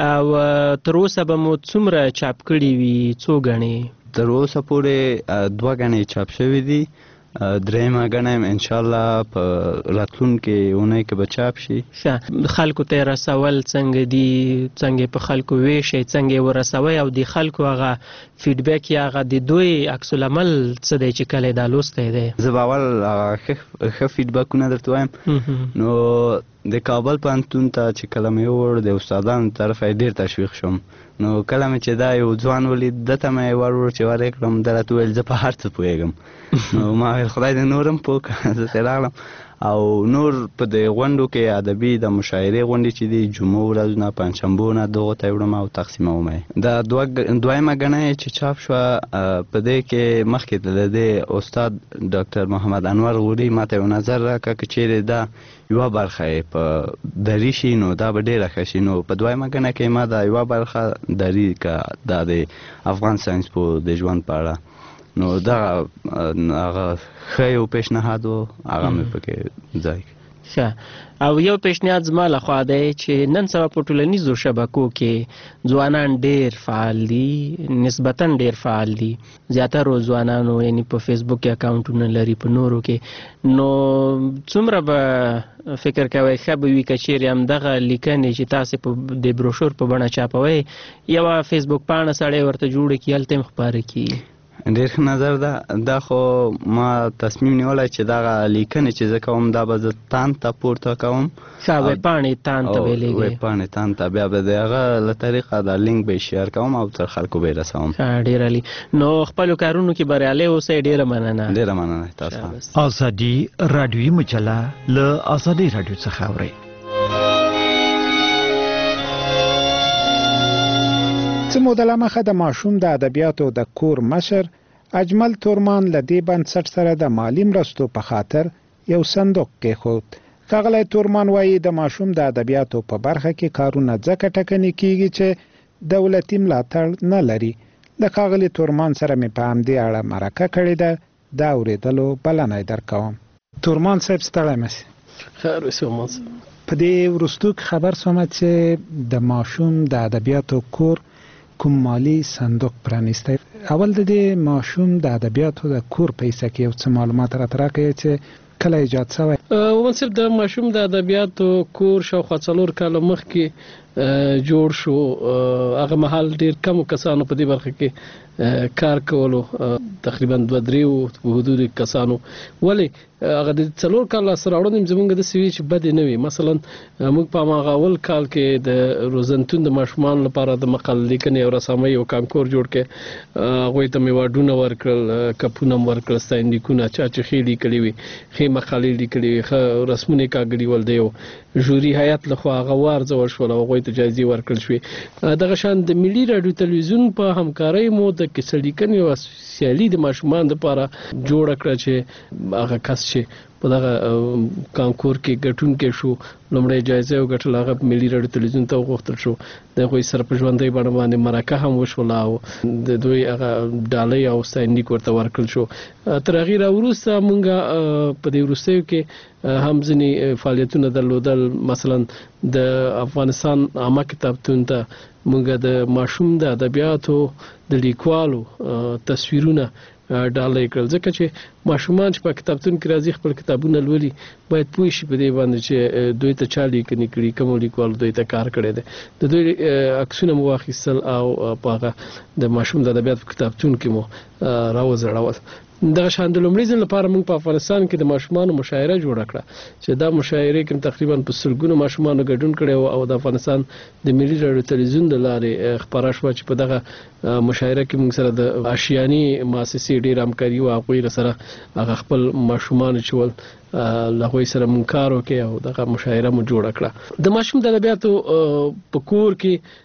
K: او تر اوسه به مو څومره چاپ کړي وي؟ څو ګڼې؟
L: تر اوسه پورې دوه ګڼې چاپ شوي دي، درېیمه ګڼه یم انشاءالله په راتلونکې اونۍ کې به چاپ شي.
K: ښه، خلکو ته یې رسول څنګه دي؟ څنګه یې په خلکو ویشئ؟ څنګه یې ورسوئ؟ او د خلکو هغه فیډبیک یا هغه د دوی عکس العمل څه دی چې کله یې دا لوستی دی؟
L: زه به اول هغه ښه فیډبیکونه درته وایم. نو د کابل پوهنتون ته چې کله مې ووړ د استادانو طرفه یې ډېر تشویق شوم. نو کله مې چې دا یو ځوان ولید ده ته مې ور وړ چې ور یې کړم ده راته وویل زه په هر څه پوهېږم. نو ما ویل خدای دې نور هم پوه کړه. زه ترې راغلم او نور په دې غونډو کې ادبي د مشاعرې غونډې چې دي جمعو ورځونه پنجشنبهونه دغو ته یې وړم او تقسیموم یې. دا دویمه ګڼه چې چاپ شوه په دې کې مخکې د دې استاد ډاکټر محمد انور غوري ما ته یو نظر راکړه که چیرې دا یوه برخه یې په دري شي نو دا به ډېره ښه شي. نو په دویمه ګڼه کې ما دا یوه برخه دري که دا د افغان ساینس په د ژوند په اړه نو دا هغه ښه یو پیشنهاد و هغه مې پکې ځای کړ.
K: ښه، او یو پیشنهاد زما لخوا دی چې نن سبا په ټولنیزو شبکو کې ځوانان ډېر فعال دي، نسبتاً ډېر فعال دي، زیاترو ځوانانو یعنی په فیسبوک کې اکاونټونه لري په نورو کې. نو څومره به فکر کوئ ښه به وي که چیرې همدغه لیکنې چې تاسې په د بروشور په بڼه چاپوئ یوه فیسبوک پاڼه سړی ورته جوړه کړي هلته یې خپاره کړي؟
L: ډېر ښه نظر ده. دا خو ما تصمیم نیولی چې دغه لیکنې چې زه کوم دا به زه تان ته پورته کوم.
K: ښه، ویبپاڼې تان ته ویلېږي؟
L: ویبپاڼې تان ته بیا به د هغه له طریقه دا لینک به یې شیر کوم او تر خلکو به یې رسوم.
K: ښه، ډېر عالي. نو خپلو کارونو کې بریالی اوسئ. ډېره مننه.
L: ډېره مننه تاسو.
M: ازادي راډیویي مجله له ازادۍ راډیو څخه اورئ.
I: څه موده له مخه د ماشوم د ادبیاتو د کور مشر اجمل تورمان له دې بنسټ سره د مالی مرستو په خاطر یو صندوق کېښود. ښاغلی تورمان وایي د ماشوم د ادبیاتو په برخه کې کارونه ځکه ټکنې کېږي چې دولتي ملاتړ نه لري. د ښاغلي تورمان سره مې په همدې اړه مرکه کړې ده، دا اورېدلو بلنه یې درکوم. تورمان صاحب ستړی مه سئ. په دې وروستو کې خبر شوم چې د ماشوم د ادبیاتو کور کوم مالی صندوق پرانیستی. اول د دې ماشوم د ادبیاتو د کور په حصه کې یو څه معلومات راته راکړئ چې کله ایجاد شوی؟
N: ومنصب د ماشوم د ادبیاتو کور شاوخوا څلور کاله مخکې جوړ شو. هغه مهال ډیر کم کسانو په دې برخه کې کار کولو، تقریبا دوه درې په حدود کسانو. ولې هغه د څلور کاله سره اړوند زمونږ د سوي چې بد نه وي. مثلا موږ په هغه اول کال کې د روزنتون د ماشومان لپاره د مقال لیکنې او رسامۍ او کانکور جوړ کړ. هغوی ته مې واډونه ورکړل، کپونه مې ورکړل، ستاینلیکونه چا چې ښې لیکلي وي، ښې مقالې لیکلي وي، ښه رسمونه کاږلي ول. د یو ژوري هیات لخوا هغه وارزول شول او هغوی ته جایزې ورکړل شوې. دغه شان د ملي راډیو تلویزیون په همکارۍ مو د کیسه لیکنې او سیالي د ماشومان لپاره جوړه کړه چې هغه کس چې په دغه کانکور کې ګټونکی شو، لومړی جایزه وګټل، هغه ملي راډیو تلویزیون ته وغوښتل شو. د هغوی سره په ژوندۍ بڼه باندې مرکه هم وشوله او د دوی هغه ډالۍ او ستاینلیک ورته ورکړل شو. تر هغې راوروسته موږ په دې وروستیو کې هم ځینې فعالیتونه درلودل. مثلا د افغانستان عامه کتابتون ته موږ د ماشوم د ادبیاتو د لیکوالو تصویرونه ډالۍ کړل، ځکه چې ماشومان چې په کتابتون کې راځي خپل کتابونه لولي باید پوه شي په دې باندې چې دوی ته چا لیکنې کړي، کومو لیکوالو دوی ته کار کړی دی. د دوی عکسونه مو واخیستل او په هغه د ماشوم د ادبیاتو په کتابتون کې مو راوځړول. دغه شان د لومړي ځل لپاره موږ په افغانستان کې د ماشومانو مشاعره جوړه کړه چې دا مشاعره کې تقریبا په سلګونو ماشومانو ګډون کړي او د افغانستان د ملي راډیو تلویزیون د لارې خبره شوه چې په دغه مشاعره کې موږ سره د آشیاني مؤسسې ډېر همکاري او هغوی سره هغه خپل ماشومان چې ول له هغوی سره موږ کار وکړو او دغه مشاعره مو جوړه کړه. د ماشوم د ادبیاتو په کور کې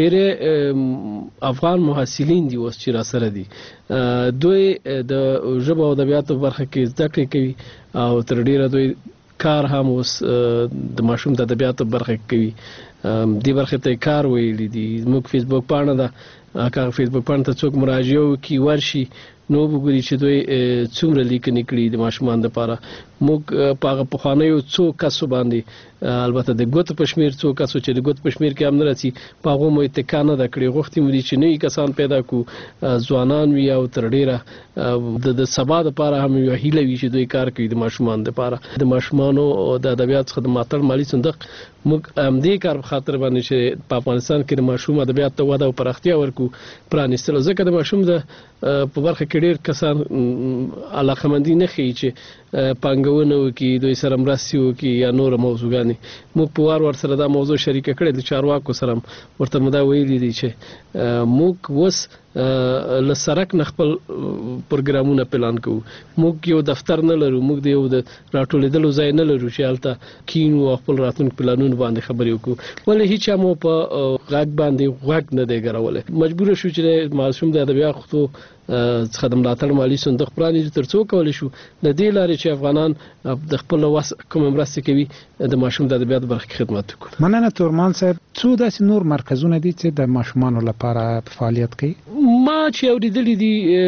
N: ډېر افغان محصلین دي اوس چې را سره دي. دوی د ژبه او ادبیاتو برخه کې زده کړې کوي او تر ډېره دوی کار هم اوس د ماشوم د ادبیاتو برخه کې کوي. دې برخه ته کار ویلي دي. زموږ فیسبوک پاڼه ده، که فیسبوک پاڼه ته څوک مراجعه وکړي ورشي نو وګوري چې دوی څومره لیکنې کړي د ماشومان لپاره. موږ په هغه پخوانیو څو کسو باندې، البته د ګوتو په شمېر څو کسو چې د ګوتو په شمېر کې هم نه راځي، په هغو مو اتکا نه ده کړې. غوښتې مو دي چې نوي کسان پیدا کړو، ځوانان وي او تر ډېره د سبا دپاره هم یوه هیله وي چې دوی کار کوي د ماشومان دپاره. د ماشومانو د ادبیاتو څخه د ملاتړ مالي صندوق موږ همدې کار په خاطر باندې چې په افغانستان کې د ماشوم ادبیاتو ته وده او پراختیا ورکړو پرانیستلو، ځکه د ماشوم د په برخه کې ډېر کسان علاقمندي نه ښیي چې پانګونه وکړي، دوی سره مرستې وکړي یا نوره موضوعګانې. موږ په وار ور سره دا موضوع شریکه کړې د چارواکو سره، ورته مو دا ویلي دي چې موږ اوس له سرک نه خپل پروګرامونه پلان کوو. موږ یو دفتر نه لرو، موږ د یو د راټولېدلو ځای نه لرو چې هلته کینو او خپل راتلونکي پلانونو باندې خبرې وکړو. ولې هیچا مو په غږ باندې غوږ نه دی ګرولی. مجبوره شو چې ماشوم د ادبیاتو څخه د ملاتړ مالي صندوق پرانیزو تر څو کولی شو د دې لارې چې افغانان د خپل وس کومه مرستې کوي د ماشوم د ادبیاتو برخه کې خدمت وکړو.
I: مننه تورمان صاحب. څو داسې نور مرکزونه دي چې د ماشومانو لپاره فعالیت کوي؟
N: ما چې اورېدلي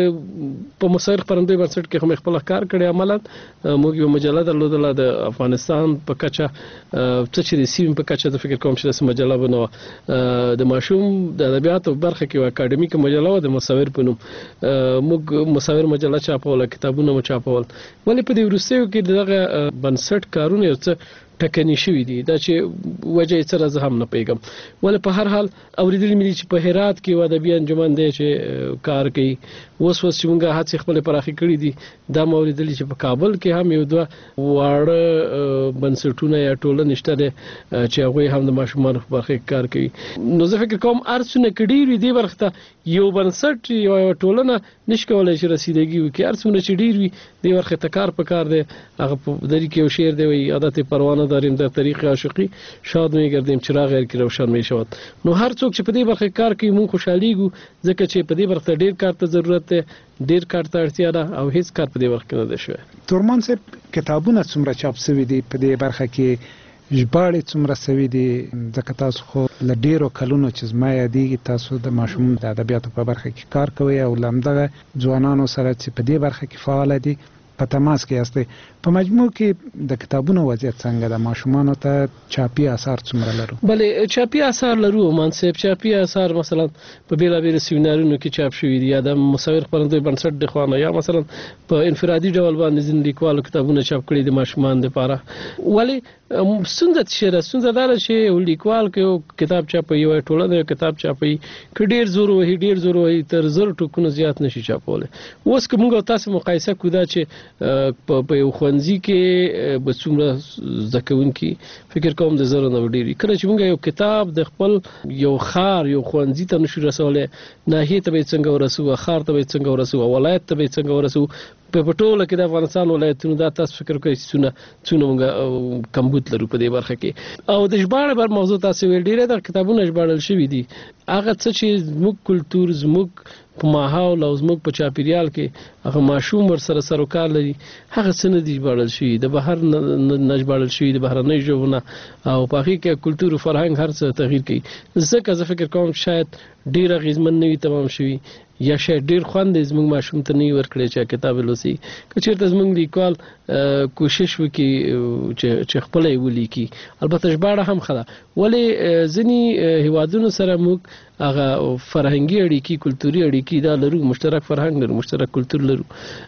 N: دي په مصور خپرندوی بنسټ کې هم خپل کار کړی. عملا موږ یو مجله درلودله د افغانستان په کچه، څه چې د سیمې په کچه د فکر کوم چې داسې مجله به نه وه. د ماشوم د ادبیاتو برخه کې یوه اکاډمیکه مجله وه د مصور په نوم. موږ مصور مجله چاپوله، کتابونه مو چاپول. ولې په دې وروستیو کې دغه بنسټ کارونه یو څه ټکني شوي دي، دا چې وجه یې څه زه هم نه پوهېږم. ولې په هر حال اورېدلي مې دي چې په هرات کې یو ادبي انجمن دی چې کار کوي. اوس اوس چې موږ هڅې خپلې پراخې کړي دي، دا مې اورېدلي چې په کابل کې هم یو دوه واړه بنسټونه یا ټولنې شته دی چې هغوی هم د ماشومانو په برخه کې کار کوي. نو زه فکر کوم هر څومره که ډېر وي دې برخې ته یو بنسټ یوه ټولنه نشي کولی چې رسیدګي وکړي. هر څومره چې ډېر وي دې برخې ته کار په کار دی. هغه په دری کې یو شعر دی، وایي عادت پروانه داریم در طریق عاشقی شاد میگردیم چراغ غیر که روشن میشود. نو هر څوک چې په دې برخه کار کوي مونږ خوشحاليږو، ځکه چې په دې برخه ډیر کار ته ضرورت دی، ډیر کار ته اړتیا ده او هیڅ کار په دې برخه نه دی شوی.
I: تورمان صاحب، کتابونه څومره چاپ شوي دي په دې برخه کې؟ ژباړې څومره شوي دي؟ ځکه تاسو خو له ډېرو کلونو چې زما یادېږي تاسو د ماشوم د ادبیاتو په برخه کې کار کوئ او له همدغه ځوانانو سره چې په دې برخه کې فعاله دي په تماس کې یاستئ. په مجموع کې د کتابونو وضعیت څنګه د ماشومانو ته چاپي اثار څومره لرو؟
N: بلې چاپي اثار لرو مان صاحب. چاپي اثار مثلا په بیلابیل سیمینارونو کې چاپ شوي دي یا د مصور خپرندوی بنسټ د خوانه یا مثلا په انفرادي ډول باندې ځین لیکوالو کتابونه چاپ کړي دي ماشومان لپاره. ولی ستونزه چې ستونزه دا ده چې یو لیکوال کې کتاب چاپي یو ټولنه کتاب چاپي ک ډیر زور وهي ډیر زور وهي تر زر ټکو زیات نشي چاپوله. اوس کوم تاسو مقایسه کو دا چې په یو ښوونځي کې به څومره زکونکي فکر کوم د زر نه ډیری کله چې موږ یو کتاب د خپل یو خار یو ښوونځي ته نشو رسوله ناحیه ته به څنګه ورسو خار ته به څنګه ورسو ولایت ته به څنګه ورسو په پټوله کې د افغانستان ولایتونو دا تاسو فکر کوئ چې څونه موږ کمبود لرو په دې برخه کې. او د ژباړې بر موضوع تاسو ویل ډیره د کتابونو ژباړل شوي دي هغه څه چې زموږ کلتور زموږ په ماحول او زموږ په چاپیریال کې هغه ماشوم ور سره سره کار لري هغه څه نه دي ژباړل شوي د بهر نه ژباړل شوي د بهرنۍ ژبونه او په هغې کې کلتور او فرهنګ هر څه تغییر کوي. ځکه زه فکر کوم شاید ډیر اغیزمن نه وي تمام شوي یا شاید ډیر خوند زموږ ماشوم ته نه ورکړي چې کتاب لوسي. که چېرته زموږ لیکوال کوشش وکړي چې خپل یې ولیکي البته ژباړه هم ښه ده. ولې ځینې هیوادونو سره موږ هغه فرهنګي اړیکې کلتوري اړیکې دا لرو مشترک فرهنګ لرو مشترک کلتور لرو.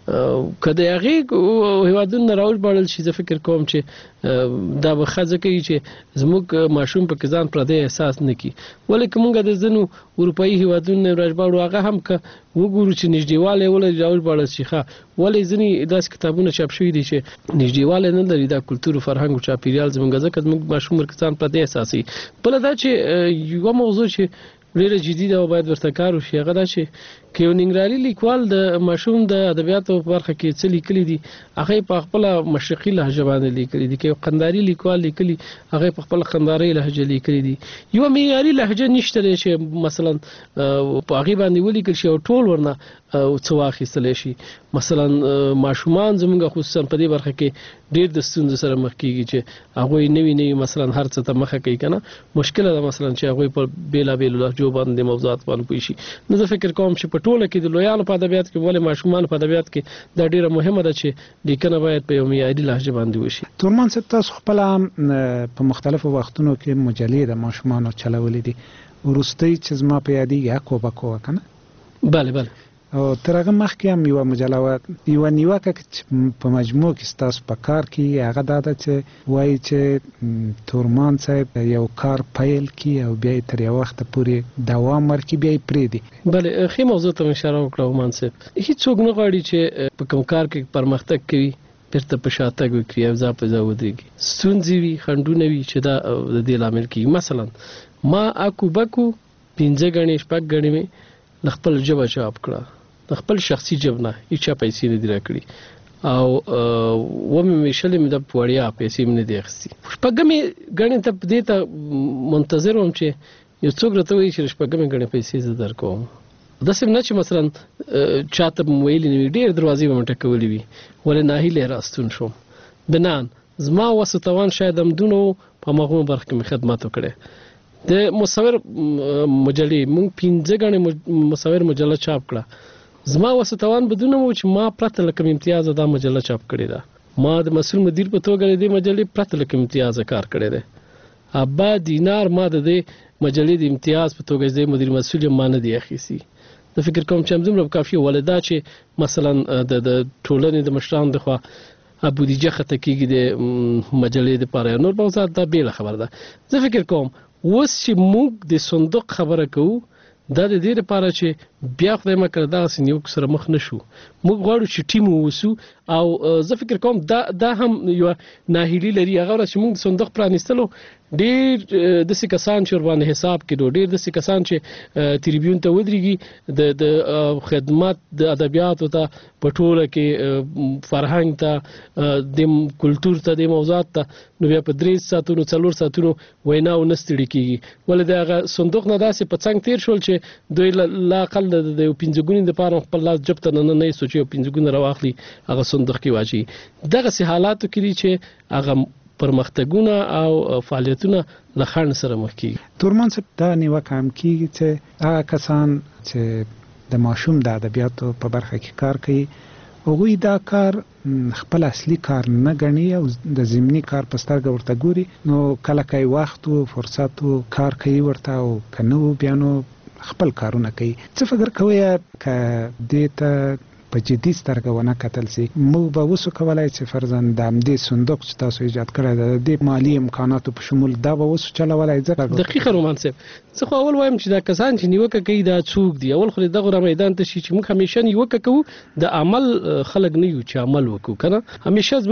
N: که د هغې هیوادونو نه راوژباړل شي زه فکر کوم چې دا به ښه کوي چې زموږ ماشوم په کې ځان پردی احساس نه کړي. ولې که موږ د ځینو اروپایي هیوادونو نه راژباړو هغه هم که وګورو چې نږدېوالی ولې راوژباړل شي ښه. ولې ځینې داسې کتابونه چاپ شوي دي چې نږدېوالی نه لري دا کلتور او فرهنګ او چاپیریال زموږ ځکه زموږ ماشوم ورکې ځان پردی احساسوي. بله دا چې یوه موضوع چې ډیره جدي ده او باید ورته کار وشي هغه دا چې که یو ننګرهاري لیکوال د ماشوم د ادبیاتو په برخه کې څه لیکلي دي هغه په خپله مشرقي لهجه باندې لیکلي دي. که یو قنداري لیکوال لیکلي هغه په خپله قندارۍ لهجه لیکلي دي. یوه معیاري لهجه نشته دی چې مثلا په هغې باندې ولیکل شي او ټول ورنه څه واخیستلی شي. مثلا ماشومان زموږ خصوصا په دې برخه کې ډیر د ستونزو سره مخ کیږي چې هغوی نوي نوي مثلا هر څه ته مخه کوي که نه مشکله ده مثلا چې هغوی په بېلابېلو لهجو باندې موضوعات باندې پوه شي. نو زه فکر کوم چې په ټوله کې د لویانو په ادبیات کې ولې ماشومانو په ادبیات کې دا ډیره مهمه ده چې لیکنه باید په یو معیاري لهجه باندې وشي.
I: تورمان صاحب تاسو خپله په مختلفو وختونو کې مجلې د ماشومانو چلولې دي وروستۍ چې زما په یادېږي اکو بکو که نه؟
N: بله بله
I: او تر هغه مخکې هم یوه مجله وه یوه نیوکه چې په مجموع کې ستاسو په کار کې هغه دا ده چې وایي چې تورمان صاحب یو کار پیل کړي او بیا یې تر یو وخته پورې دوام ورکړي بیا یې پرېږدي.
N: بله ښې موضوع ته مې اشاره وکړه عمان صاحب. هېڅوک نه غواړي چې په کوم کار کې پرمختګ کوي بیرته په شاتګ وکړي او ځا په ځا ودرېږي. ستونزې وي خنډونه وي چې دا د دې لامل کېږي. مثلا ما اکو بکو پنځه ګڼې شپږ ګڼې مې له خپل ژبه چاپ کړه د خپل شخصي جب نه هیچا پیسې نه دي راکړي او ومې مې شلې مې د وړیا پیسې مې نه دي اخیستې. شپږمې ګڼې ته په دې ته منتظر وم چې یو څوک راته وایي چې شپږمې ګڼې پیسې زه درکوم. داسې نه چې مثلا چاته مې ویلي نه وي ډېرې دروازې به مې ټکولې وي ولې ناهیلی راستون شوم. بنان زما وس و توان شاید همدونه و په هماغومه برخه کې مې خدمت وکړی. د مصور مجلې مونږ پنځه ګڼې مصور مجله چاپ کړه. زما وس توان بدونه مو چې ما پرته له کوم امتیاز دا مجله چاپ کړې ده. ما د مسؤل مدیر په توګه د دې مجلې پرته له کوم امتیاز کار کړی دی. ابا دینار ما د دې مجلې د امتیاز په توګه د مدیر مسؤل ما نه دی اخیستی. د فکر کوم چې همدومره کافي ولدا چې مثلا د ټولنې د مشرانو د خوا بودیجه خطه کېږي د مجلې دپاره نور موضوعات دا بېله خبره ده. زه فکر کوم اوس چې موږ د صندوق خبره کوو دا د دې لپاره چې بیا خدای مکړه دغسې نیوکو سره مخ نه شو. موږ غواړو چې ټیم ووسو او زه فکر کوم دا دا هم یوه ناهیلي لري. هغه ورځ چې موږ صندوق پرانیستلو ډېر داسې کسان چې ورباندې حساب کړو ډېر داسې کسان چې تریبیون ته ودرېږي د د خدمت د ادبیاتو ته په ټوله کې فرهنګ ته د کلتور ته د موضوعات ته نو بیا په درې ساعتونو څلور ساعتونو ویناو نه ستړي کېږي. ولې د هغه صندوق نه داسې په څنګ تېر شول چې دوی لا اقل د یو پنځه ګونې دپاره خپل لاس جب ته نه نه سوچي یو پنځه ګونه راواخلي هغه صندوق کې واچوي. دغسې حالاتو کې دي چې هغه پرمختګونه او فعالیتونه له خنډ سره مخ کېږي.
I: تورمان صاحب دا نیوکه هم کېږي چې هغه کسان چې د ماشوم د ادبیاتو په برخه کې کار کوي هغوی دا کار خپل اصلي کار نه ګڼي او د ضمني کار په سترګه ورته ګوري. نو کله کوي وخت او فرصت او کار کوي ورته او کنه بیا نو خپل کارونه کوي. څه فکر کوي ک دې ته په جدي سترګه ونه کتل سي موږ به وسو کولای چې فرضاً د همدې صندوق چې تاسو ایجاد کړی د دې مالی امکاناتو په شمول دا به وسو چلولای ځکه
N: دقیقه رومان صاحب زه خو اول وایم چې دا کسان چې نیوکه کوي دا څوک دي. اول خو دغه میدان ته شي چې موږ همیشه نیوکه کوو د عمل خلک نه یو چې عمل وکړو کنه. همیشه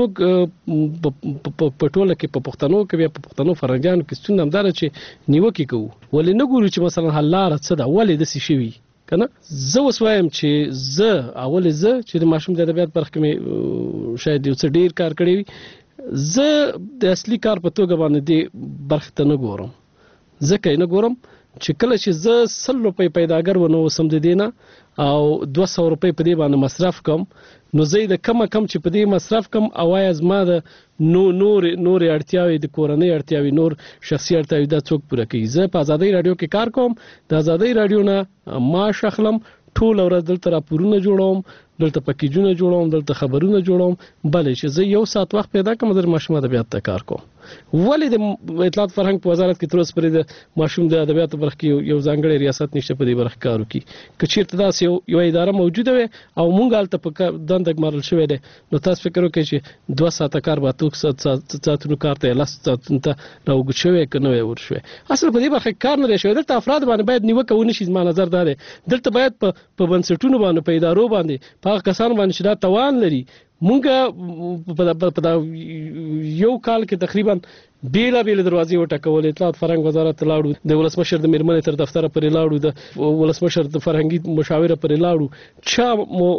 N: زموږ په ټوله کې په پښتنو کې بیا په پښتنو فرنګیانو کې ستون همدار چې نیوکه کوو ولې نه ګورو چې مثلا حل لار څه ده ولې د سی شوی کنه. زه اوس وایم چې زه اول زه چې د ماشوم د ادبیات برخه کې شاید یو څه ډیر کار کړی وي زه د اصلي کار په توګه باندې د برخه ته نه ګورم. ځکه نه ګورم چې کله چې زه سل روپۍ پیداګر ونه وسم د دینه او دوه سوه روپۍ په دې باندې مصرف کوم نو زه د کم کم چې په دې مصرف کوم او از ما د نو نور نور اړتیاوي د کورنۍ اړتیاوي نور شخصي اړتیاوي دا څوک پوره کوي. زه په ازادي رادیو کې کار کوم د ازادي رادیو نه معاش اخلم ټول ورځ دلته راپورونه جوړوم دلته پکیجونه جوړوم دلته خبرونه جوړوم بلې چې زه یو ساعت وخت پیدا کوم د ماشوم ادبیات ته کار کوم. ولې د اطلاعات فرهنګ په وزارت کې تر اوسه پورې د ماشوم د ادبیاتو برخه کې یو ځانګړی ریاست نشته په دې برخه کار وکړي. که چیرته داسې یو یو اداره موجوده وي او مونږ هلته په دنده ګمارل شوی دی نو تاسو فکر وکړئ چې دوه ساعته کار به اته ساعتونو کار ته لس ساعتونو ته راوږد شوی که نه وی ورشوی. اصل په دې برخه کې کار نه دی شوی. دلته افراد باندې باید نیوکه ونه شي. زما نظر دا دی دلته باید په بنسټونو باندې په ادارو باندې په هغه کسانو باندې چې دا توان لري. مونږ په یو کال کې تقریبا بیلا بیل دروازې وټکول. اطلاعات فرهنګ وزارت لاړو د ولسمشر د میرمنې تر دفتر پرې لاړو د ولسمشر د فرهنګي مشاوره پرې لاړو چا مو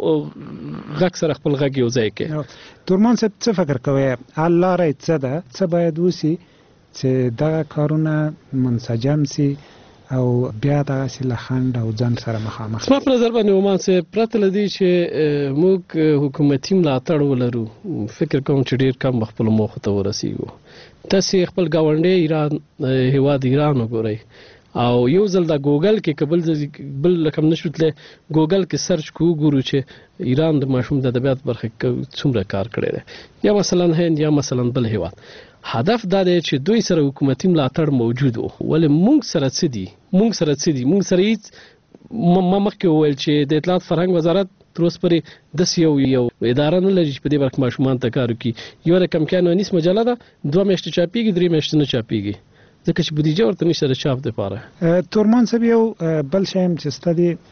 N: غږ سره خپل غږ یو ځای کې.
I: تورمان صاحب څه فکر کوي حل لاره څه ده څه باید وسی چې دا کارونه منسجم سي او بیا دغسې له خنډ او ځنډ سره مخامخ.
N: زما په نظر باندې عمان صاحب پرته له دې چې موږ حکومتي ملاتړ ولرو فکر کوم چې ډېر کم به خپلو موخو ته ورسېږو. تاسې خپل ګاونډی ایران هیواد ایران وګورئ او یو ځل د ګوګل کې که بل لکم نشو تللی ګوګل کې سرچ کو وګورو چې ایران د ماشوم د ادبیات برخه کې څومره کار کړی دی یا مثلا هند یا مثلا بل هیواد. هدف دا دی چې دوی سره حکومتي ملاتړ موجود وو. ولې موږ سره څه دي موږ سره څه دي موږ سره هیڅ ما مخکې وویل چې د اطلاعات فرهنګ وزارت تر اوسه پورې داسې یو یو اداره نه لري چې په دې برخه ماشومان ته کار وکړي. یو د کمکیانو انیس مجله ده دوه میاشتې چاپېږي درې میاشتې نه چاپېږي ځکه چې بودیجه ورته نشته د چاپ دپاره.
I: تورمان صاحب یو بل شی هم چې ستا دی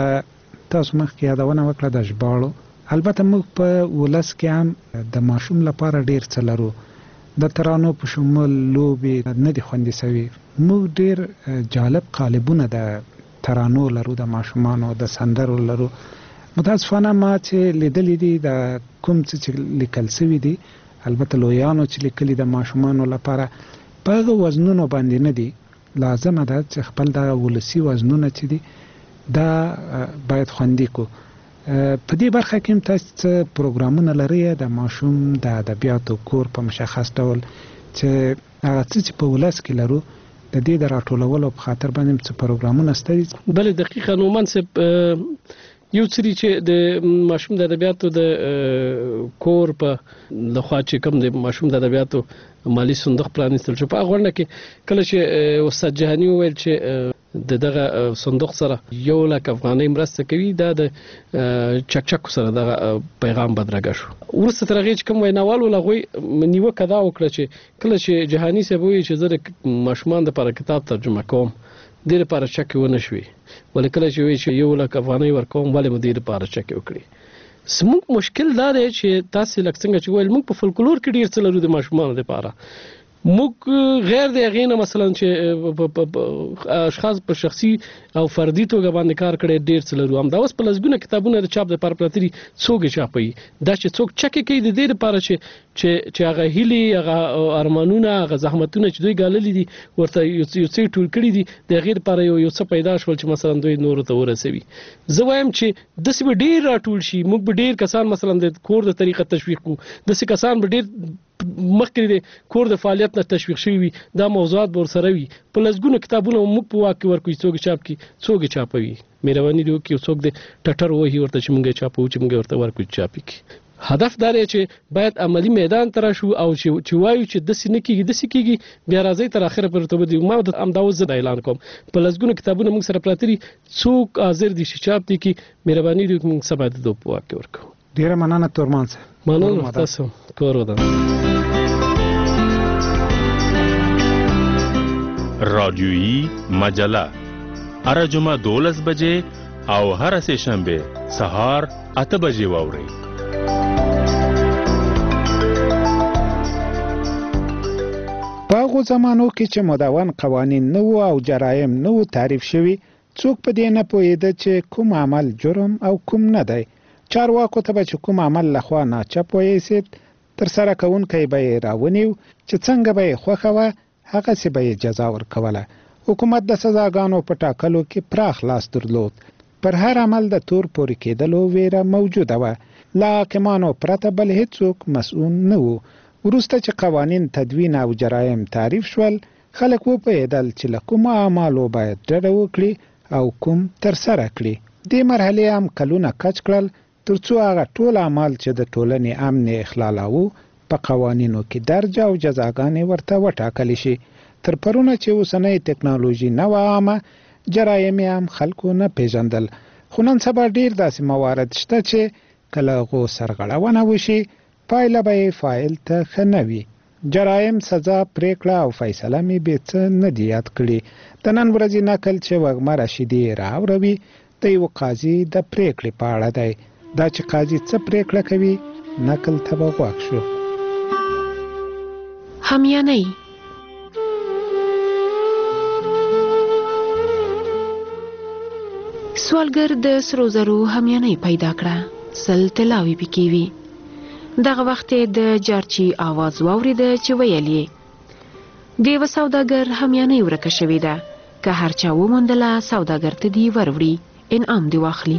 I: د تاسو مخکې یادونه وکړه د ژباړو. البته موږ په ولس کې هم د ماشوم لپاره ډېر څه لرو د ترانو په شمول لوبې نه دي خوندي سوي. موږ ډېر جالب قالبونه د ترانو لرو د ماشومانو د سندرو لرو. متاسفانه ما چې لیدلي دي د کوم څه چې لیکل سوي دي البته لویانو چې لیکلي د ماشومانو لپاره په هغه وزنونو باندې نه دي. لازمه ده چې خپل د ولسي وزنونه چې دي دا باید خوندي کو. په دې برخه کې هم تاسو څه پروګرامونه لرئ د ماشوم د ادبیاتو کور په مشخص ډول چې هغه څه چې په ولس کې لرو د دې د راټولولو په خاطر باندې څه پروګرامونه شته دي؟
N: بلې دقیقا نومان صاحب یو څه چې د ماشوم د ادبیاتو د کور په لخوا چې کوم د ماشوم د ادبیاتو مالی صندوق پرانیستل شو په هغه غونډه کې کله چې استاد جهاني وویل چې د دغه صندوق سره یو لک افغانۍ مرسته کوي دا د چک چک سره دغه پیغام بدرګه شو. ورسته تر هغې چې کوم ویناوال ول هغوی نیوکه دا وکړه چې کله چې جهاني صاحب وویل چې زه د ماشومان دپاره کتاب ترجمه کوم دې لپاره چک ونه شوې ولې کله چې وایي چې یو لک افغانۍ ورکوم ولې مو دې لپاره چک وکړي. زموږ مشکل دا دی چې تاسې لکه څنګه چې ویل موږ په فولکلور کې ډېر څه لرو د ماشومانو دپاره. موږ غیر د هغې نه مثلا چې اشخاص په شخصي او فردي توګه باندې کار کړی ډېر څه لرو. همدا اوس په لسګونه کتابونه د چاپ دپاره پراته دي څوک یې چاپوي. دا چې څوک چکې کوي د دې دپاره چې چې هغه هیلې هغه ارمانونه هغه زحمتونه چې دوی ګاللي دي ورته یو څه ټول کړي دي د هغې دپاره یو یو څه پیدا شول چې مثلا دوی نورو ته ورسوي. زه وایم چې داسې به ډېر راټول شي موږ به ډېر کسان مثلا د کور د طریقه تشویق کړو داسې کسان به ډېر مخکې د کور د فعالیت نه تشویق شوي وي دا موضوعات به ورسره وي. په لسګونو کتابونه موږ په واک کې ورکوي څوک چاپ کړي څوک چاپوي مهرباني دی وکړي څوک د ټټر وਹੀ ورته چې موږ چاپو چې موږ ورته ورکو چاپی کی هدف دا دی چې باید عملی میدان تر شو او چې وایو چې د سینې کېږي د سکیږي بیا راځي تر اخره پر ته دی ما د امداوز زد اعلان کوم په لږګونو کتابونه موږ سره پراتري څوک حاضر دي چې چاپ دي کی مهرباني دی موږ سبا د دوه واکه ورکو
I: ډیره مننه تورمان صاحب
N: مننه تاسو کور ودا
H: رادیویی مجله هر جمعه دولس بجې او هر سه شنبه سهار اته بجې واوري
I: په هغو زمانو کې چې مدون قوانین نه وو او جرایم نه وو تعریف شوي څوک په دې نه پوهېده چې کوم عمل جرم او کوم نه دی چارواکو ته به چې کوم عمل لخوا ناچپ وایسېد ترسره کوونکی به یې راونیو چې څنګه به یې خوښه وه هغسې به یې جزا ورکوله حکومت د سزاګانو په ټاکلو کې پراخ لاس درلود پر هر عمل د تور پورې کېدلو ویره موجوده وه له حاکمانو پرته بل هیڅوک مسؤل نه وو وروسته چې قوانین تدوین او جرایم تعریف شول خلک وپوهېدل چې له کومو اعمالو باید ډډه وکړي او کوم ترسره کړي دې مرحلې هم کلونه کچ کړل تر څو هغه ټول اعمال چې د ټولنې امن اخلالاوه په قوانینو کې درج او جزاګانې ورته وټاکل شي تر پرونه چې اوسنۍ ټکنالوژي نه وه عامه جرایم هم خلکو نه پیژندل خو نن سبا ډیر داسې موارد شته چې کله هغو سرغړونه وشي پایله به فاعل ته ښه نه وي جرایم سزا پریکړه او فیصله مې بې څه نه دي یاد کړي د نن ورځې نقل چې وږمه رشیدي راوروي د یو قاضي د پریکړې په اړه دی دا چې قاضي څه پریکړه کوي نقل ته به غوږ شو
O: همیانۍ سوالګر د سرو زرو همیانۍ پیدا کړه سل طلاوي پکې وي دغه وخت د جارچی आवाज واوریده چې ویل یې د یو سوداګر همیانۍ ورکه شوې ده که هر چا وموندله سوداګر ته دی وروړي انعام دی واخلي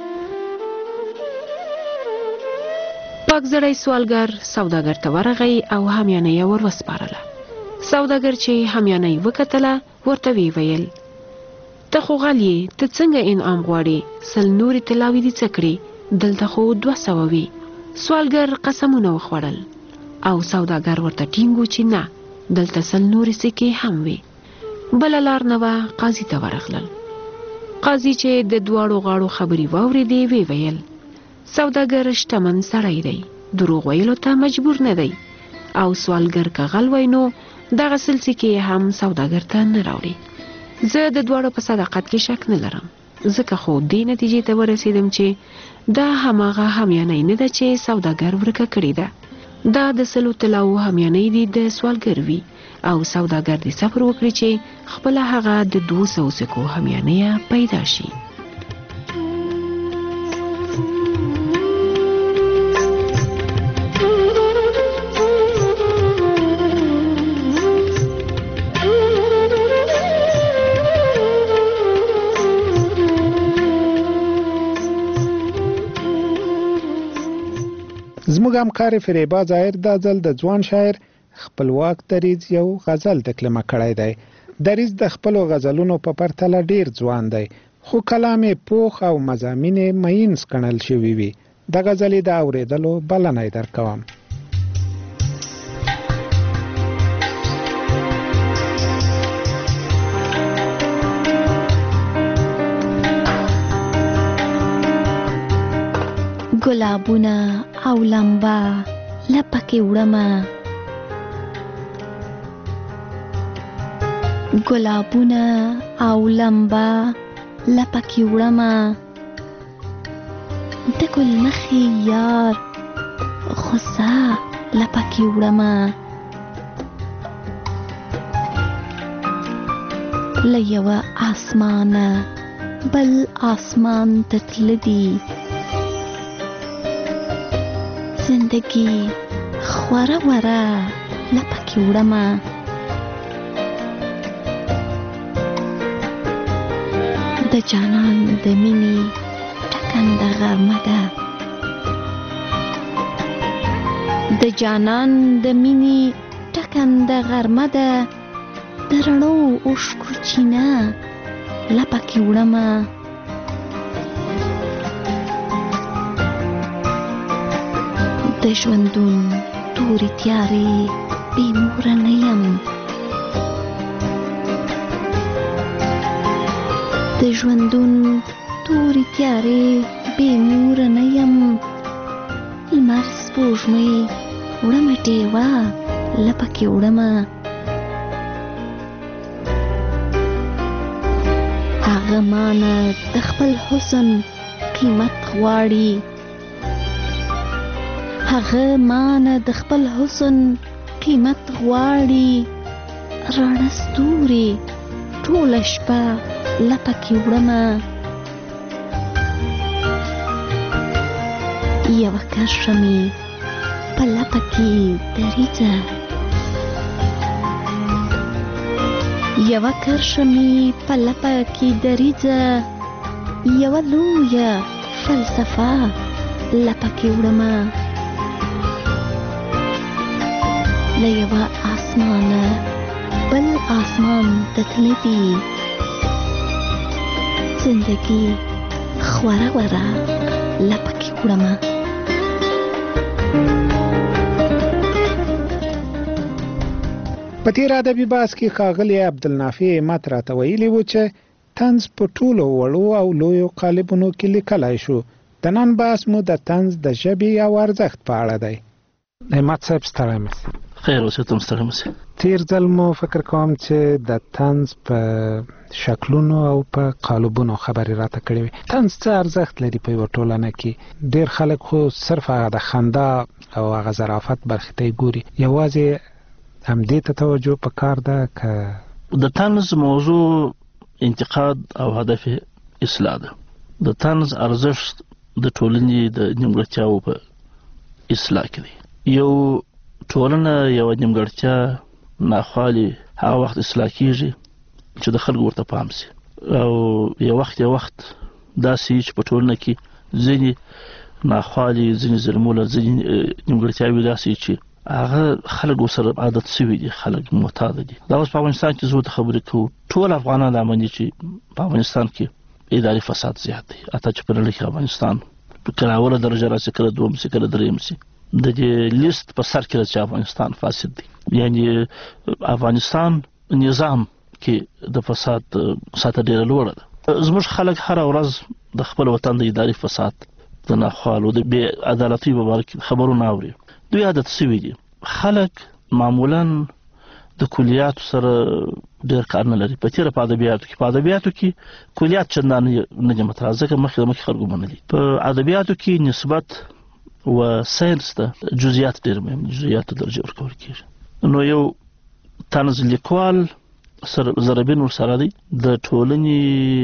O: پاک زړی سوالګر سوداګر ته ورغی او همیانۍ یې ور وسپارله سوداګر چې همیانۍ وکتله ورته وی ویل ته خو غلی ته څنګه انعام غواړې سل نورې طلاوي دي څه کړې دلته خو دوه سوه وي سوالګر قسمونه وخوړل او سوداګر ورته ټینګو چې نه دلته سل نورې سکې هم وي بله لار نه وه قاضي ته ورغلل قاضي چې د دواړو غاړو خبرې واورېدې وی ویل سوداګر شتمن سړی دی دروغ ویلو ته مجبور نه دی او سوالګر که غل وای نو دغه سل سکې هم سوداګر ته نه راوړي زه د دواړو په صداقت کې شک نه لرم ځکه خو دې نتیجې ته ورسېدم چې دا هماغه همیانۍ نه ده چې سوداګر ورکه کړې ده دا د سلو طلاوو همیانۍ دي د سوالګر وي او سوداګر دې صبر وکړي چې خپله هغه د دوه سوو سکو همیانۍ پیدا شي
I: زموږ همکار فریبا ظاهر دا ځل د ځوان شاعر خپلواک دریځ یو غزل تکلمه کړی دی دریځ د خپلو غزلونو په پرتله ډیر ځوان دی خو کلام یې پوخ او مضامین یې مینځ ګڼل شوي وي د غزلې د اورېدلو بلنه یې درکوم
P: ګلابونه او لمبا لپکې وړمه ګلابونه او لمبا لپکې وړمه د ګل مخې یار غوسه لپکې وړمه له یوه اسمانه بل اسمان ته تللي دي زندگی خوره وره لپکی وړمه د جانان د مینې ټکنده غرمه ده د جانان د مینې ټکنده غرمه ده د رڼو اوښکو چینه لپکی وړمه د ژوندون تورې تیارې بې موره نه یم، د ژوندون تورې تیارې بې موره نه یم، لمر سپوږمۍ وړمه ډیوه لپه کې وړمه، هغه مانه د خپل حسن قیمت غواړي، هغه مانه د خپل حسن قیمت غواړي، راڼه ستوري ټوله شپه لپه کې وړمه، یوه کرښه مې په لپه کې دریځه، یوه کرښه مې په لپه کې دریځه، یوه لویه فلسفه لپه کې وړمه، له یوه آسمانه بل آسمان ته تللي دي زندګي خوره وره لپه کې وړمه.
I: په تیر ادبي بحث کې ښاغلی عبدالنافع امت راته ویلي و چې طنز په ټولو وړو او لویو قالبونو کې لیکلی شو. د نن بحث مو د طنز د ژبې او ارزښت په اړه دی. امت صاحب ستړی مسی.
Q: خیر اوسې تم ستړی مسی.
I: تیر ځل مو فکر کوم چې د طنز په شکلونو او په قالبونو خبرې راته کړې وي. طنز څه ارزښت لري په یوه ټولنه کې؟ ډېر خلک خو صرف هغه د خندا او هغه ظرافت برخې ته یې ګوري. یوازې همدې ته توجه پکار ده که
Q: د طنز موضوع انتقاد او هدف اصلاح ده. د طنز ارزښت د ټولنې د نیمګړتیاو په اصلاح کې دی. یو ټولنه یو نیمګړتیا ناخوالي هغه وخت اصلاح کیږي چې د خلکو ورته پام شي، او یو وخت یو وخت داسې چې په ټولنه کې ځینې ناخوالي، ځینې ظلمونه، ځینې نیمګړتیاوې داسې چې هغه خلک ورسره عادت شوي دي، خلک معتاده دي. دا اوس په افغانستان کې زه ورته خبرې کوو، ټول افغانان دا مني چې په افغانستان کې اداري فساد زیات دی. حتی چې په نړۍ کې افغانستان په کله اوله درجه راشي، کله دوم شي، کله درېیم شي، د دې لیست په سر کې چې افغانستان فاسد دی. یعنې افغانستان نظام کې د فساد سطح ډېره لوړه ده. زموږ خلک هره ورځ د خپل وطن د اداري فساد، د ناخوالو، د بې عدالتۍ په باره کې خبرونه اوري. دوی عادت شوي دي. خلک معمولا د کلیاتو سره ډېر کار نه لري. په تېره په ادبیاتو کې په ادبیاتو کې کلیات چندانې نه دي مطرح، ځکه مخکې د مخکې خلکو منلي. په ادبیاتو کې نسبت و ساینس ته جزئیات ډېر مهم دي، جزئیاتو درجه ورکول کېږي. نو یو طنز لیکوال سره ضربین ورسره دی، د ټولنې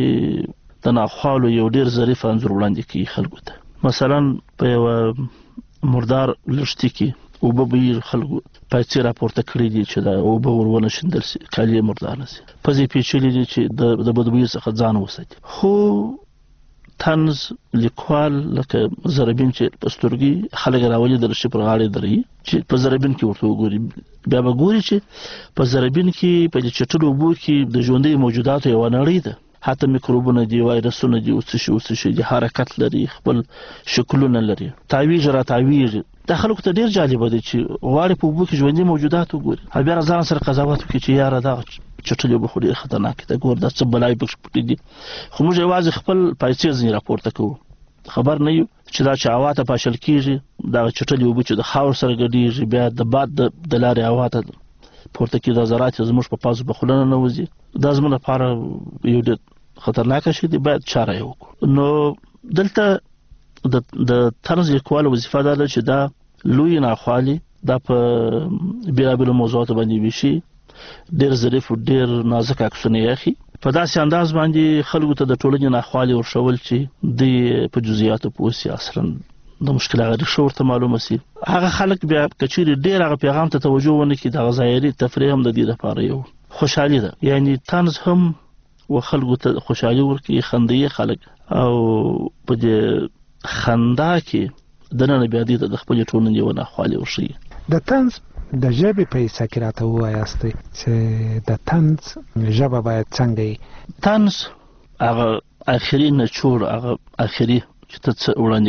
Q: د ناخوالو یو ډېر ظریف انځور وړاندې کوي خلکو ته. مثلا په یوه مردار لښتي کې اوبه بهیر، خلکو پایڅې راپورته کړي دي چې دا اوبه ور ونه شیندل شي، کالي یې مردار نه شي، پزې پیچلي دي چې د بدبویي څخه ځان وساتي. خو طنز لیکوال لکه ضربین چې په سترګې خلک راولي د رشي پر غاړې دري، چې په ضربین کې ورته وګوري، بیا به ګوري چې په ضربین کې په دې چټلو اوبو کې د ژوندۍ موجوداتو یوه نړۍ ده. حتی میکروبونه دي، وایرسونه دي، اوس شي اوس شي دي، حرکت لري، خپل شکلونه لري، تاویږ را تاویږ. دا خلکو ته ډېر جالبه دی چې غواړي په اوبو کې ژوندۍ موجودات وګوري، او بیا ځان سره قضاوت وکړي چې یاره دغه چټلې اوبه خو ډېر خطرناکې ده، ګور دا څه بلایې پکې پټې دي. خو موږ یوازې خپل پیسې ځینې راپورته کوو، خبر نه یو چې دا چې هوا ته پاشل کېږي، دغه چټلې اوبه چې د خاورو سره ګډېږي، بیا د باد د لارې هوا ته پورته کېږي، دا ذرات یې زموږ په پازو په خوله ننوځي. دا زموږ لپاره یو ډېر خطرناکه شی دی، باید چاره یې وکړو. نو دلته د طنز لیکوال وظیفه دا ده چې دا لوی ناخوالي دا په بېلابېلو موضوعاتو باندې ویشي، ډېر ظریف او ډېر نازک عکسونه یې اخلي، په داسې انداز باندې خلکو ته د ټولنې ناخوالي ورښول چې دوی په جزئیاتو پوه شي، اصلا د مشکل هغه ریښه ورته معلومه شي. هغه خلک بیا که چیرې ډېر هغه پیغام ته توجه ونه کړي، دغه ظاهري تفریح هم د دې لپاره یو خوشحالي ده. یعنې طنز هم و خلکو ته خوشحالي ورکړي، خندوي خلک، او په دې خندا کې دننه بیا دې ته د خپلې ټولنې یوه ناخوالي ورښیي.
I: د طنز د ژبې په حصه کې راته ووایاستئ چې د طنز ژبه باید څنګه وي؟
Q: طنز هغه اخري نچوړ، هغه اخري چې ته څه وړاندې کوې،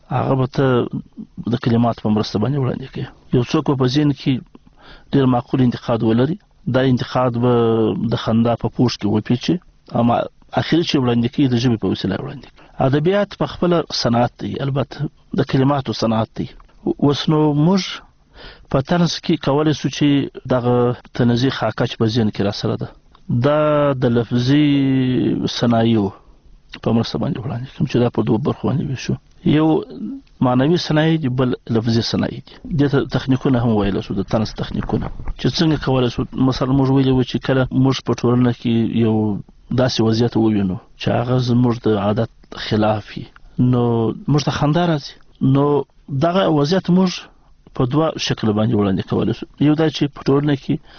Q: هغه به ته د کلمات په مرسته باندې وړاندې کوي. یو څوک په ذهن کې ډېر معقول انتقاد ولري، دا انتقاد به د خندا په پوښ کې وپیچي، اما اخري چې وړاندې کوي د ژبې په وسیله وړاندې کوي. ادبیات په خپل صنعت دی، البته د کلماتو صنعت دی. اوس نو موږ په طنز کې کولی شو چې دغه طنزي خاکه چې په ذهن کې را سره ده دا د لفظي صنایعو په مرسته باندې وړاندې کوم چې دا په دوه برخو باندې وشو. یو معنوي صنایع دي، بل لفظي صنایع دي. د تخنیکونه هم ویل شو، د طنز تخنیکونه چې څنګه کولی شو. مثلا موږ ویلي و چې کله موږ په ټولنه کې یو داسې وضعیت ووینو چې هغه زموږ د عادت خلاف وي، نو موږ ته خندا راځي. نو دغه وضعیت موږ په دوه شکل باندې وړاندې کولی شو. یو دا چې په ټولنه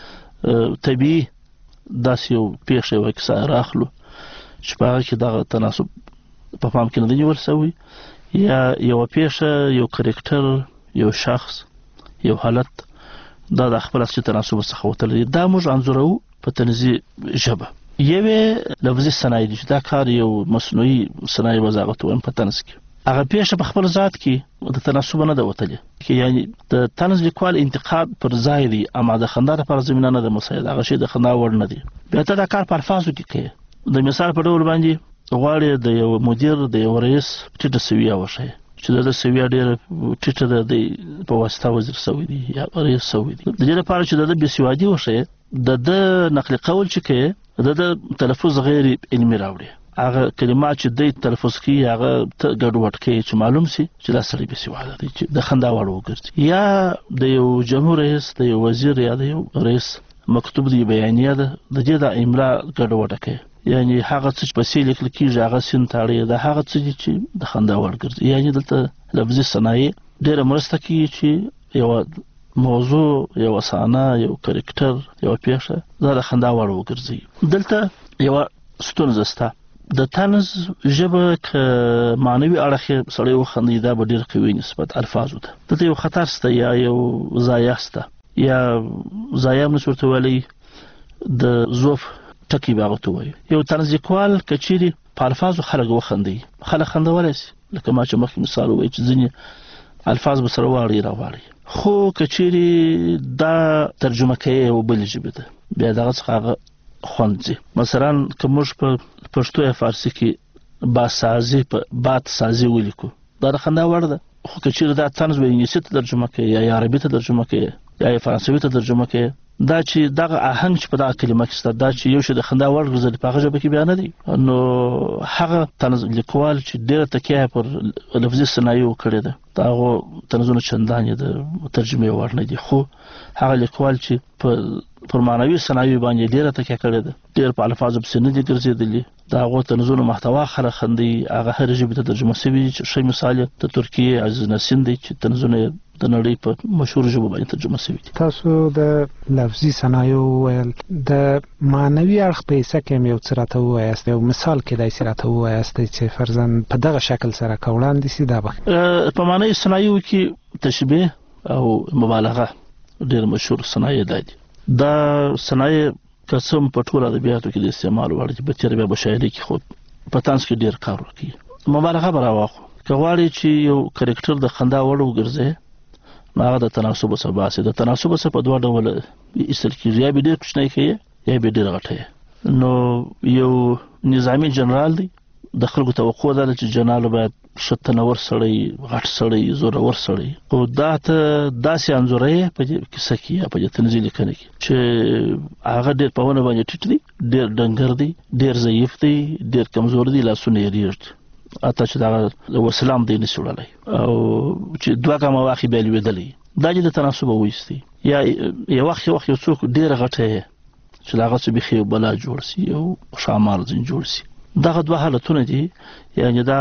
Q: کې طبیعي داسې یو پیښه یوه کیسه راخلو چې په هغه کې دغه تناسب په پام کې نه دی نیول سوی، یا یوه پیښه، یو کرکټر، یو شخص، یو حالت دا د خپل اصلي تناسب څخه وتلی، دا موږ انځورو په طنزي ژبه. یوې لفظي صنایع دي چې دا کار یو مصنوعي صنایع وضاحت وایم په طنز کې. هغه پیښه په خپل ذات کې د تناسب نه ده وتلې، یعنی د طنز لیکوال انتقاد پر ځای دی، اما د خندا لپاره زمینه نه ده مساعد، هغه شی د خندا وړ نه دی. بیا ته دا کار په الفاظو کې کوي. د مثال په ډول باندې غواړي د یو مدیر، د یو رئیس ټیټه سویه وښیي چې د سویه ډېره ټیټه ده، د په واسطه وزیر سوی دی یا رئیس سوی دی. د دې لپاره چې د بېسوادي وښیي، د د نقل قول چې کوي د د تلفظ غیر علمي راوړي، هغه کلمات چې د تلفظ کوي هغه ګډوډ کوي چې معلوم شي چې دا سړی بېسواده دی، چې د خندا وړ وګرځي. یا د یو جمهور رئیس، د یو وزیر یا د یو رئیس مکتوب دی بیانیه ده، د دې د املا ګډوډه کوي، یعنی هغه څه چې په سې لیکل کېږي هغه سین تاړي، دا هغه څه چې د خندا وړ ګرځي. یعنی دلته لفظي صنایع ډېره مرسته کوي چې یو موضوع، یو افسانه، یو کرکټر، یو پیښه دا د خندا وړ وګرځي. دلته یو ستونزه شته. د طنز ژبه که معنوي اړخ سړی وخندي دا به ډېر قوي نسبت الفاظو ته. دلته یو خطر شته یا یو ضایع شته، یا ضایع هم نشو ورته ویلی، د ضعف ټکي به هغه ته وایي. یو طنز لیکوال که چیرې په الفاظو خلک وخندوي، خلک خندولی شي، لکه ما چې مخکې مثال ووایي چې ځینې الفاظ به سره واړي راواړي. خو که چیرې دا ترجمه کوي یو بلې ژبې ته، بیا دغه څخه هغه خوند ځي. مثلا که موږ په پښتو یا فارسي کې باسازي په باد سازي ولیکو، دا د خندا وړ ده. خو که چیرې دا طنز به انګلیسي ته ترجمه کوي یا عربي ته ترجمه کوي یا فرانسوي ته ترجمه کوي، دا چې دغه آهنګ چې په دغه کلمه کې شته، دا چې یو شی د خندا وړ ګرځي په هغه ژبه کې بیا نه دی. نو هغه طنز لیکوال چې ډېره تکیه پر لفظي صنایعو کړې ده، د هغو طنزونو چندانې د ترجمې وړ نه دي. خو هغه لیکوال چې په پر معنوي صنایعو باندې ډېره تکیه کړې ده، ډېر په الفاظو پسې نه دي ګرځېدلي، د هغو طنزونو محتوا خلک خندي، هغه هرې ژبې ته ترجمه شوي. ښه مثال یې د ترکیې عزیز نسیم دی چې طنزونه یې د نړۍ په مشهور ژبو باندې ترجمه شوي دي.
I: تاسو د لفظي صنایعو ویل، د معنوي اړخ په حصه کې هم یو څه راته ووایاست، یو مثال کېدای شي راته ووایاست چې فرضاً په دغه شکل سره که وړاندې شي دا به
Q: په معنوي صنایعو کې تشبیه او مبالغه ډېر مشهور صنایع دا دي. دا صنایع که څه هم په ټولو ادبیاتو کې د استعمال وړ دي، په تېره بیا په شاعري کې، خو په طنز کې ډېر کار وکړي. مبالغه به راواخلو. که غواړې چې یو کرکټر د خندا وړ وګرځي، نو هغه د تناسب څخه باسي. د تناسب څخه په دوه ډوله ایستل کېږي، یا به ډېر کوچنی کوي یا به ډېر غټی. نو یو نظامي جنرال دی، د خلکو توقع ده چې جنرال باید ښه تنور سړی، غټ سړی، زورور سړی. خو دا ته داسې انځوروي په دې کیسه کې یا په دې طنزي لیکنه کې چې هغه ډېر په ونه باندې ټیټ دی، ډېر ډنګر دی، ډېر ضعیف دی، ډېر کمزور دی، لاسونه یې ریږدي، اته چې دغه وسلام دی نشي وړلی، او چې دوه ګامه واخلي بیا لوېدلی. دا چې د تناسب وایستي. یا یو وخت یو وخت یو څوک ډېره غټه چې له هغه څه بیخي یو بلا جوړ شي، یو ښامار ځین جوړ شي. دغه دوه حالتونه دي. یعنې دا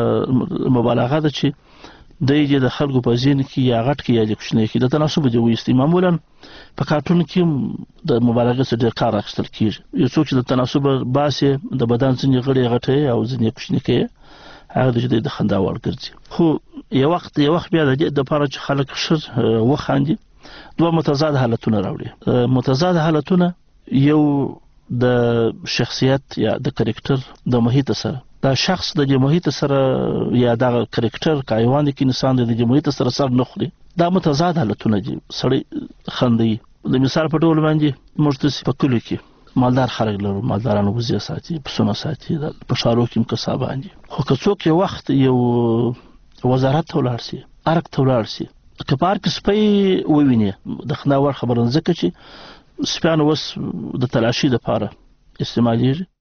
Q: مبالغه ده چې دی چې د خلکو په ذهن کې یا غټ کې یا کوچنی کې د تناسب دی وایستي. معمولا په کارټون کې د مبالغې څخه ډېر کار اخیستل کېږي. یو څوک چې د تناسب باسي، د بدن ځینې غړي غټوي او ځینې کوچني کوي، هغه د چې د خندا وړ ګرځي. خو یو وخت یو وخت بیا د دې دپاره چې خلک ښه وخاندي، دوه متضاد حالتونه راوړي. متضاد حالتونه، یو د شخصیت یا د کریکټر د محیط سره دا شخص د محیط سره یا د کریکټر کایوان کې انسان د محیط سره سر نه خوري دا متضاد حالتونه دي. سړی خندي د مثال په ډول باندې موږ په کلو کې مالدار خلک لرو، مالدارانو وزې ساتي، پسونه ساتي، په ښارو کې هم کسابان دي. خو که څوک یو وخت یو وزارت ته ولاړ سي، ارګ ته ولاړ سي، که په ارګ سپی وویني د خندا وړ خبره ځکه چې سپیان اوس د تلاشي دپاره استعمالیږي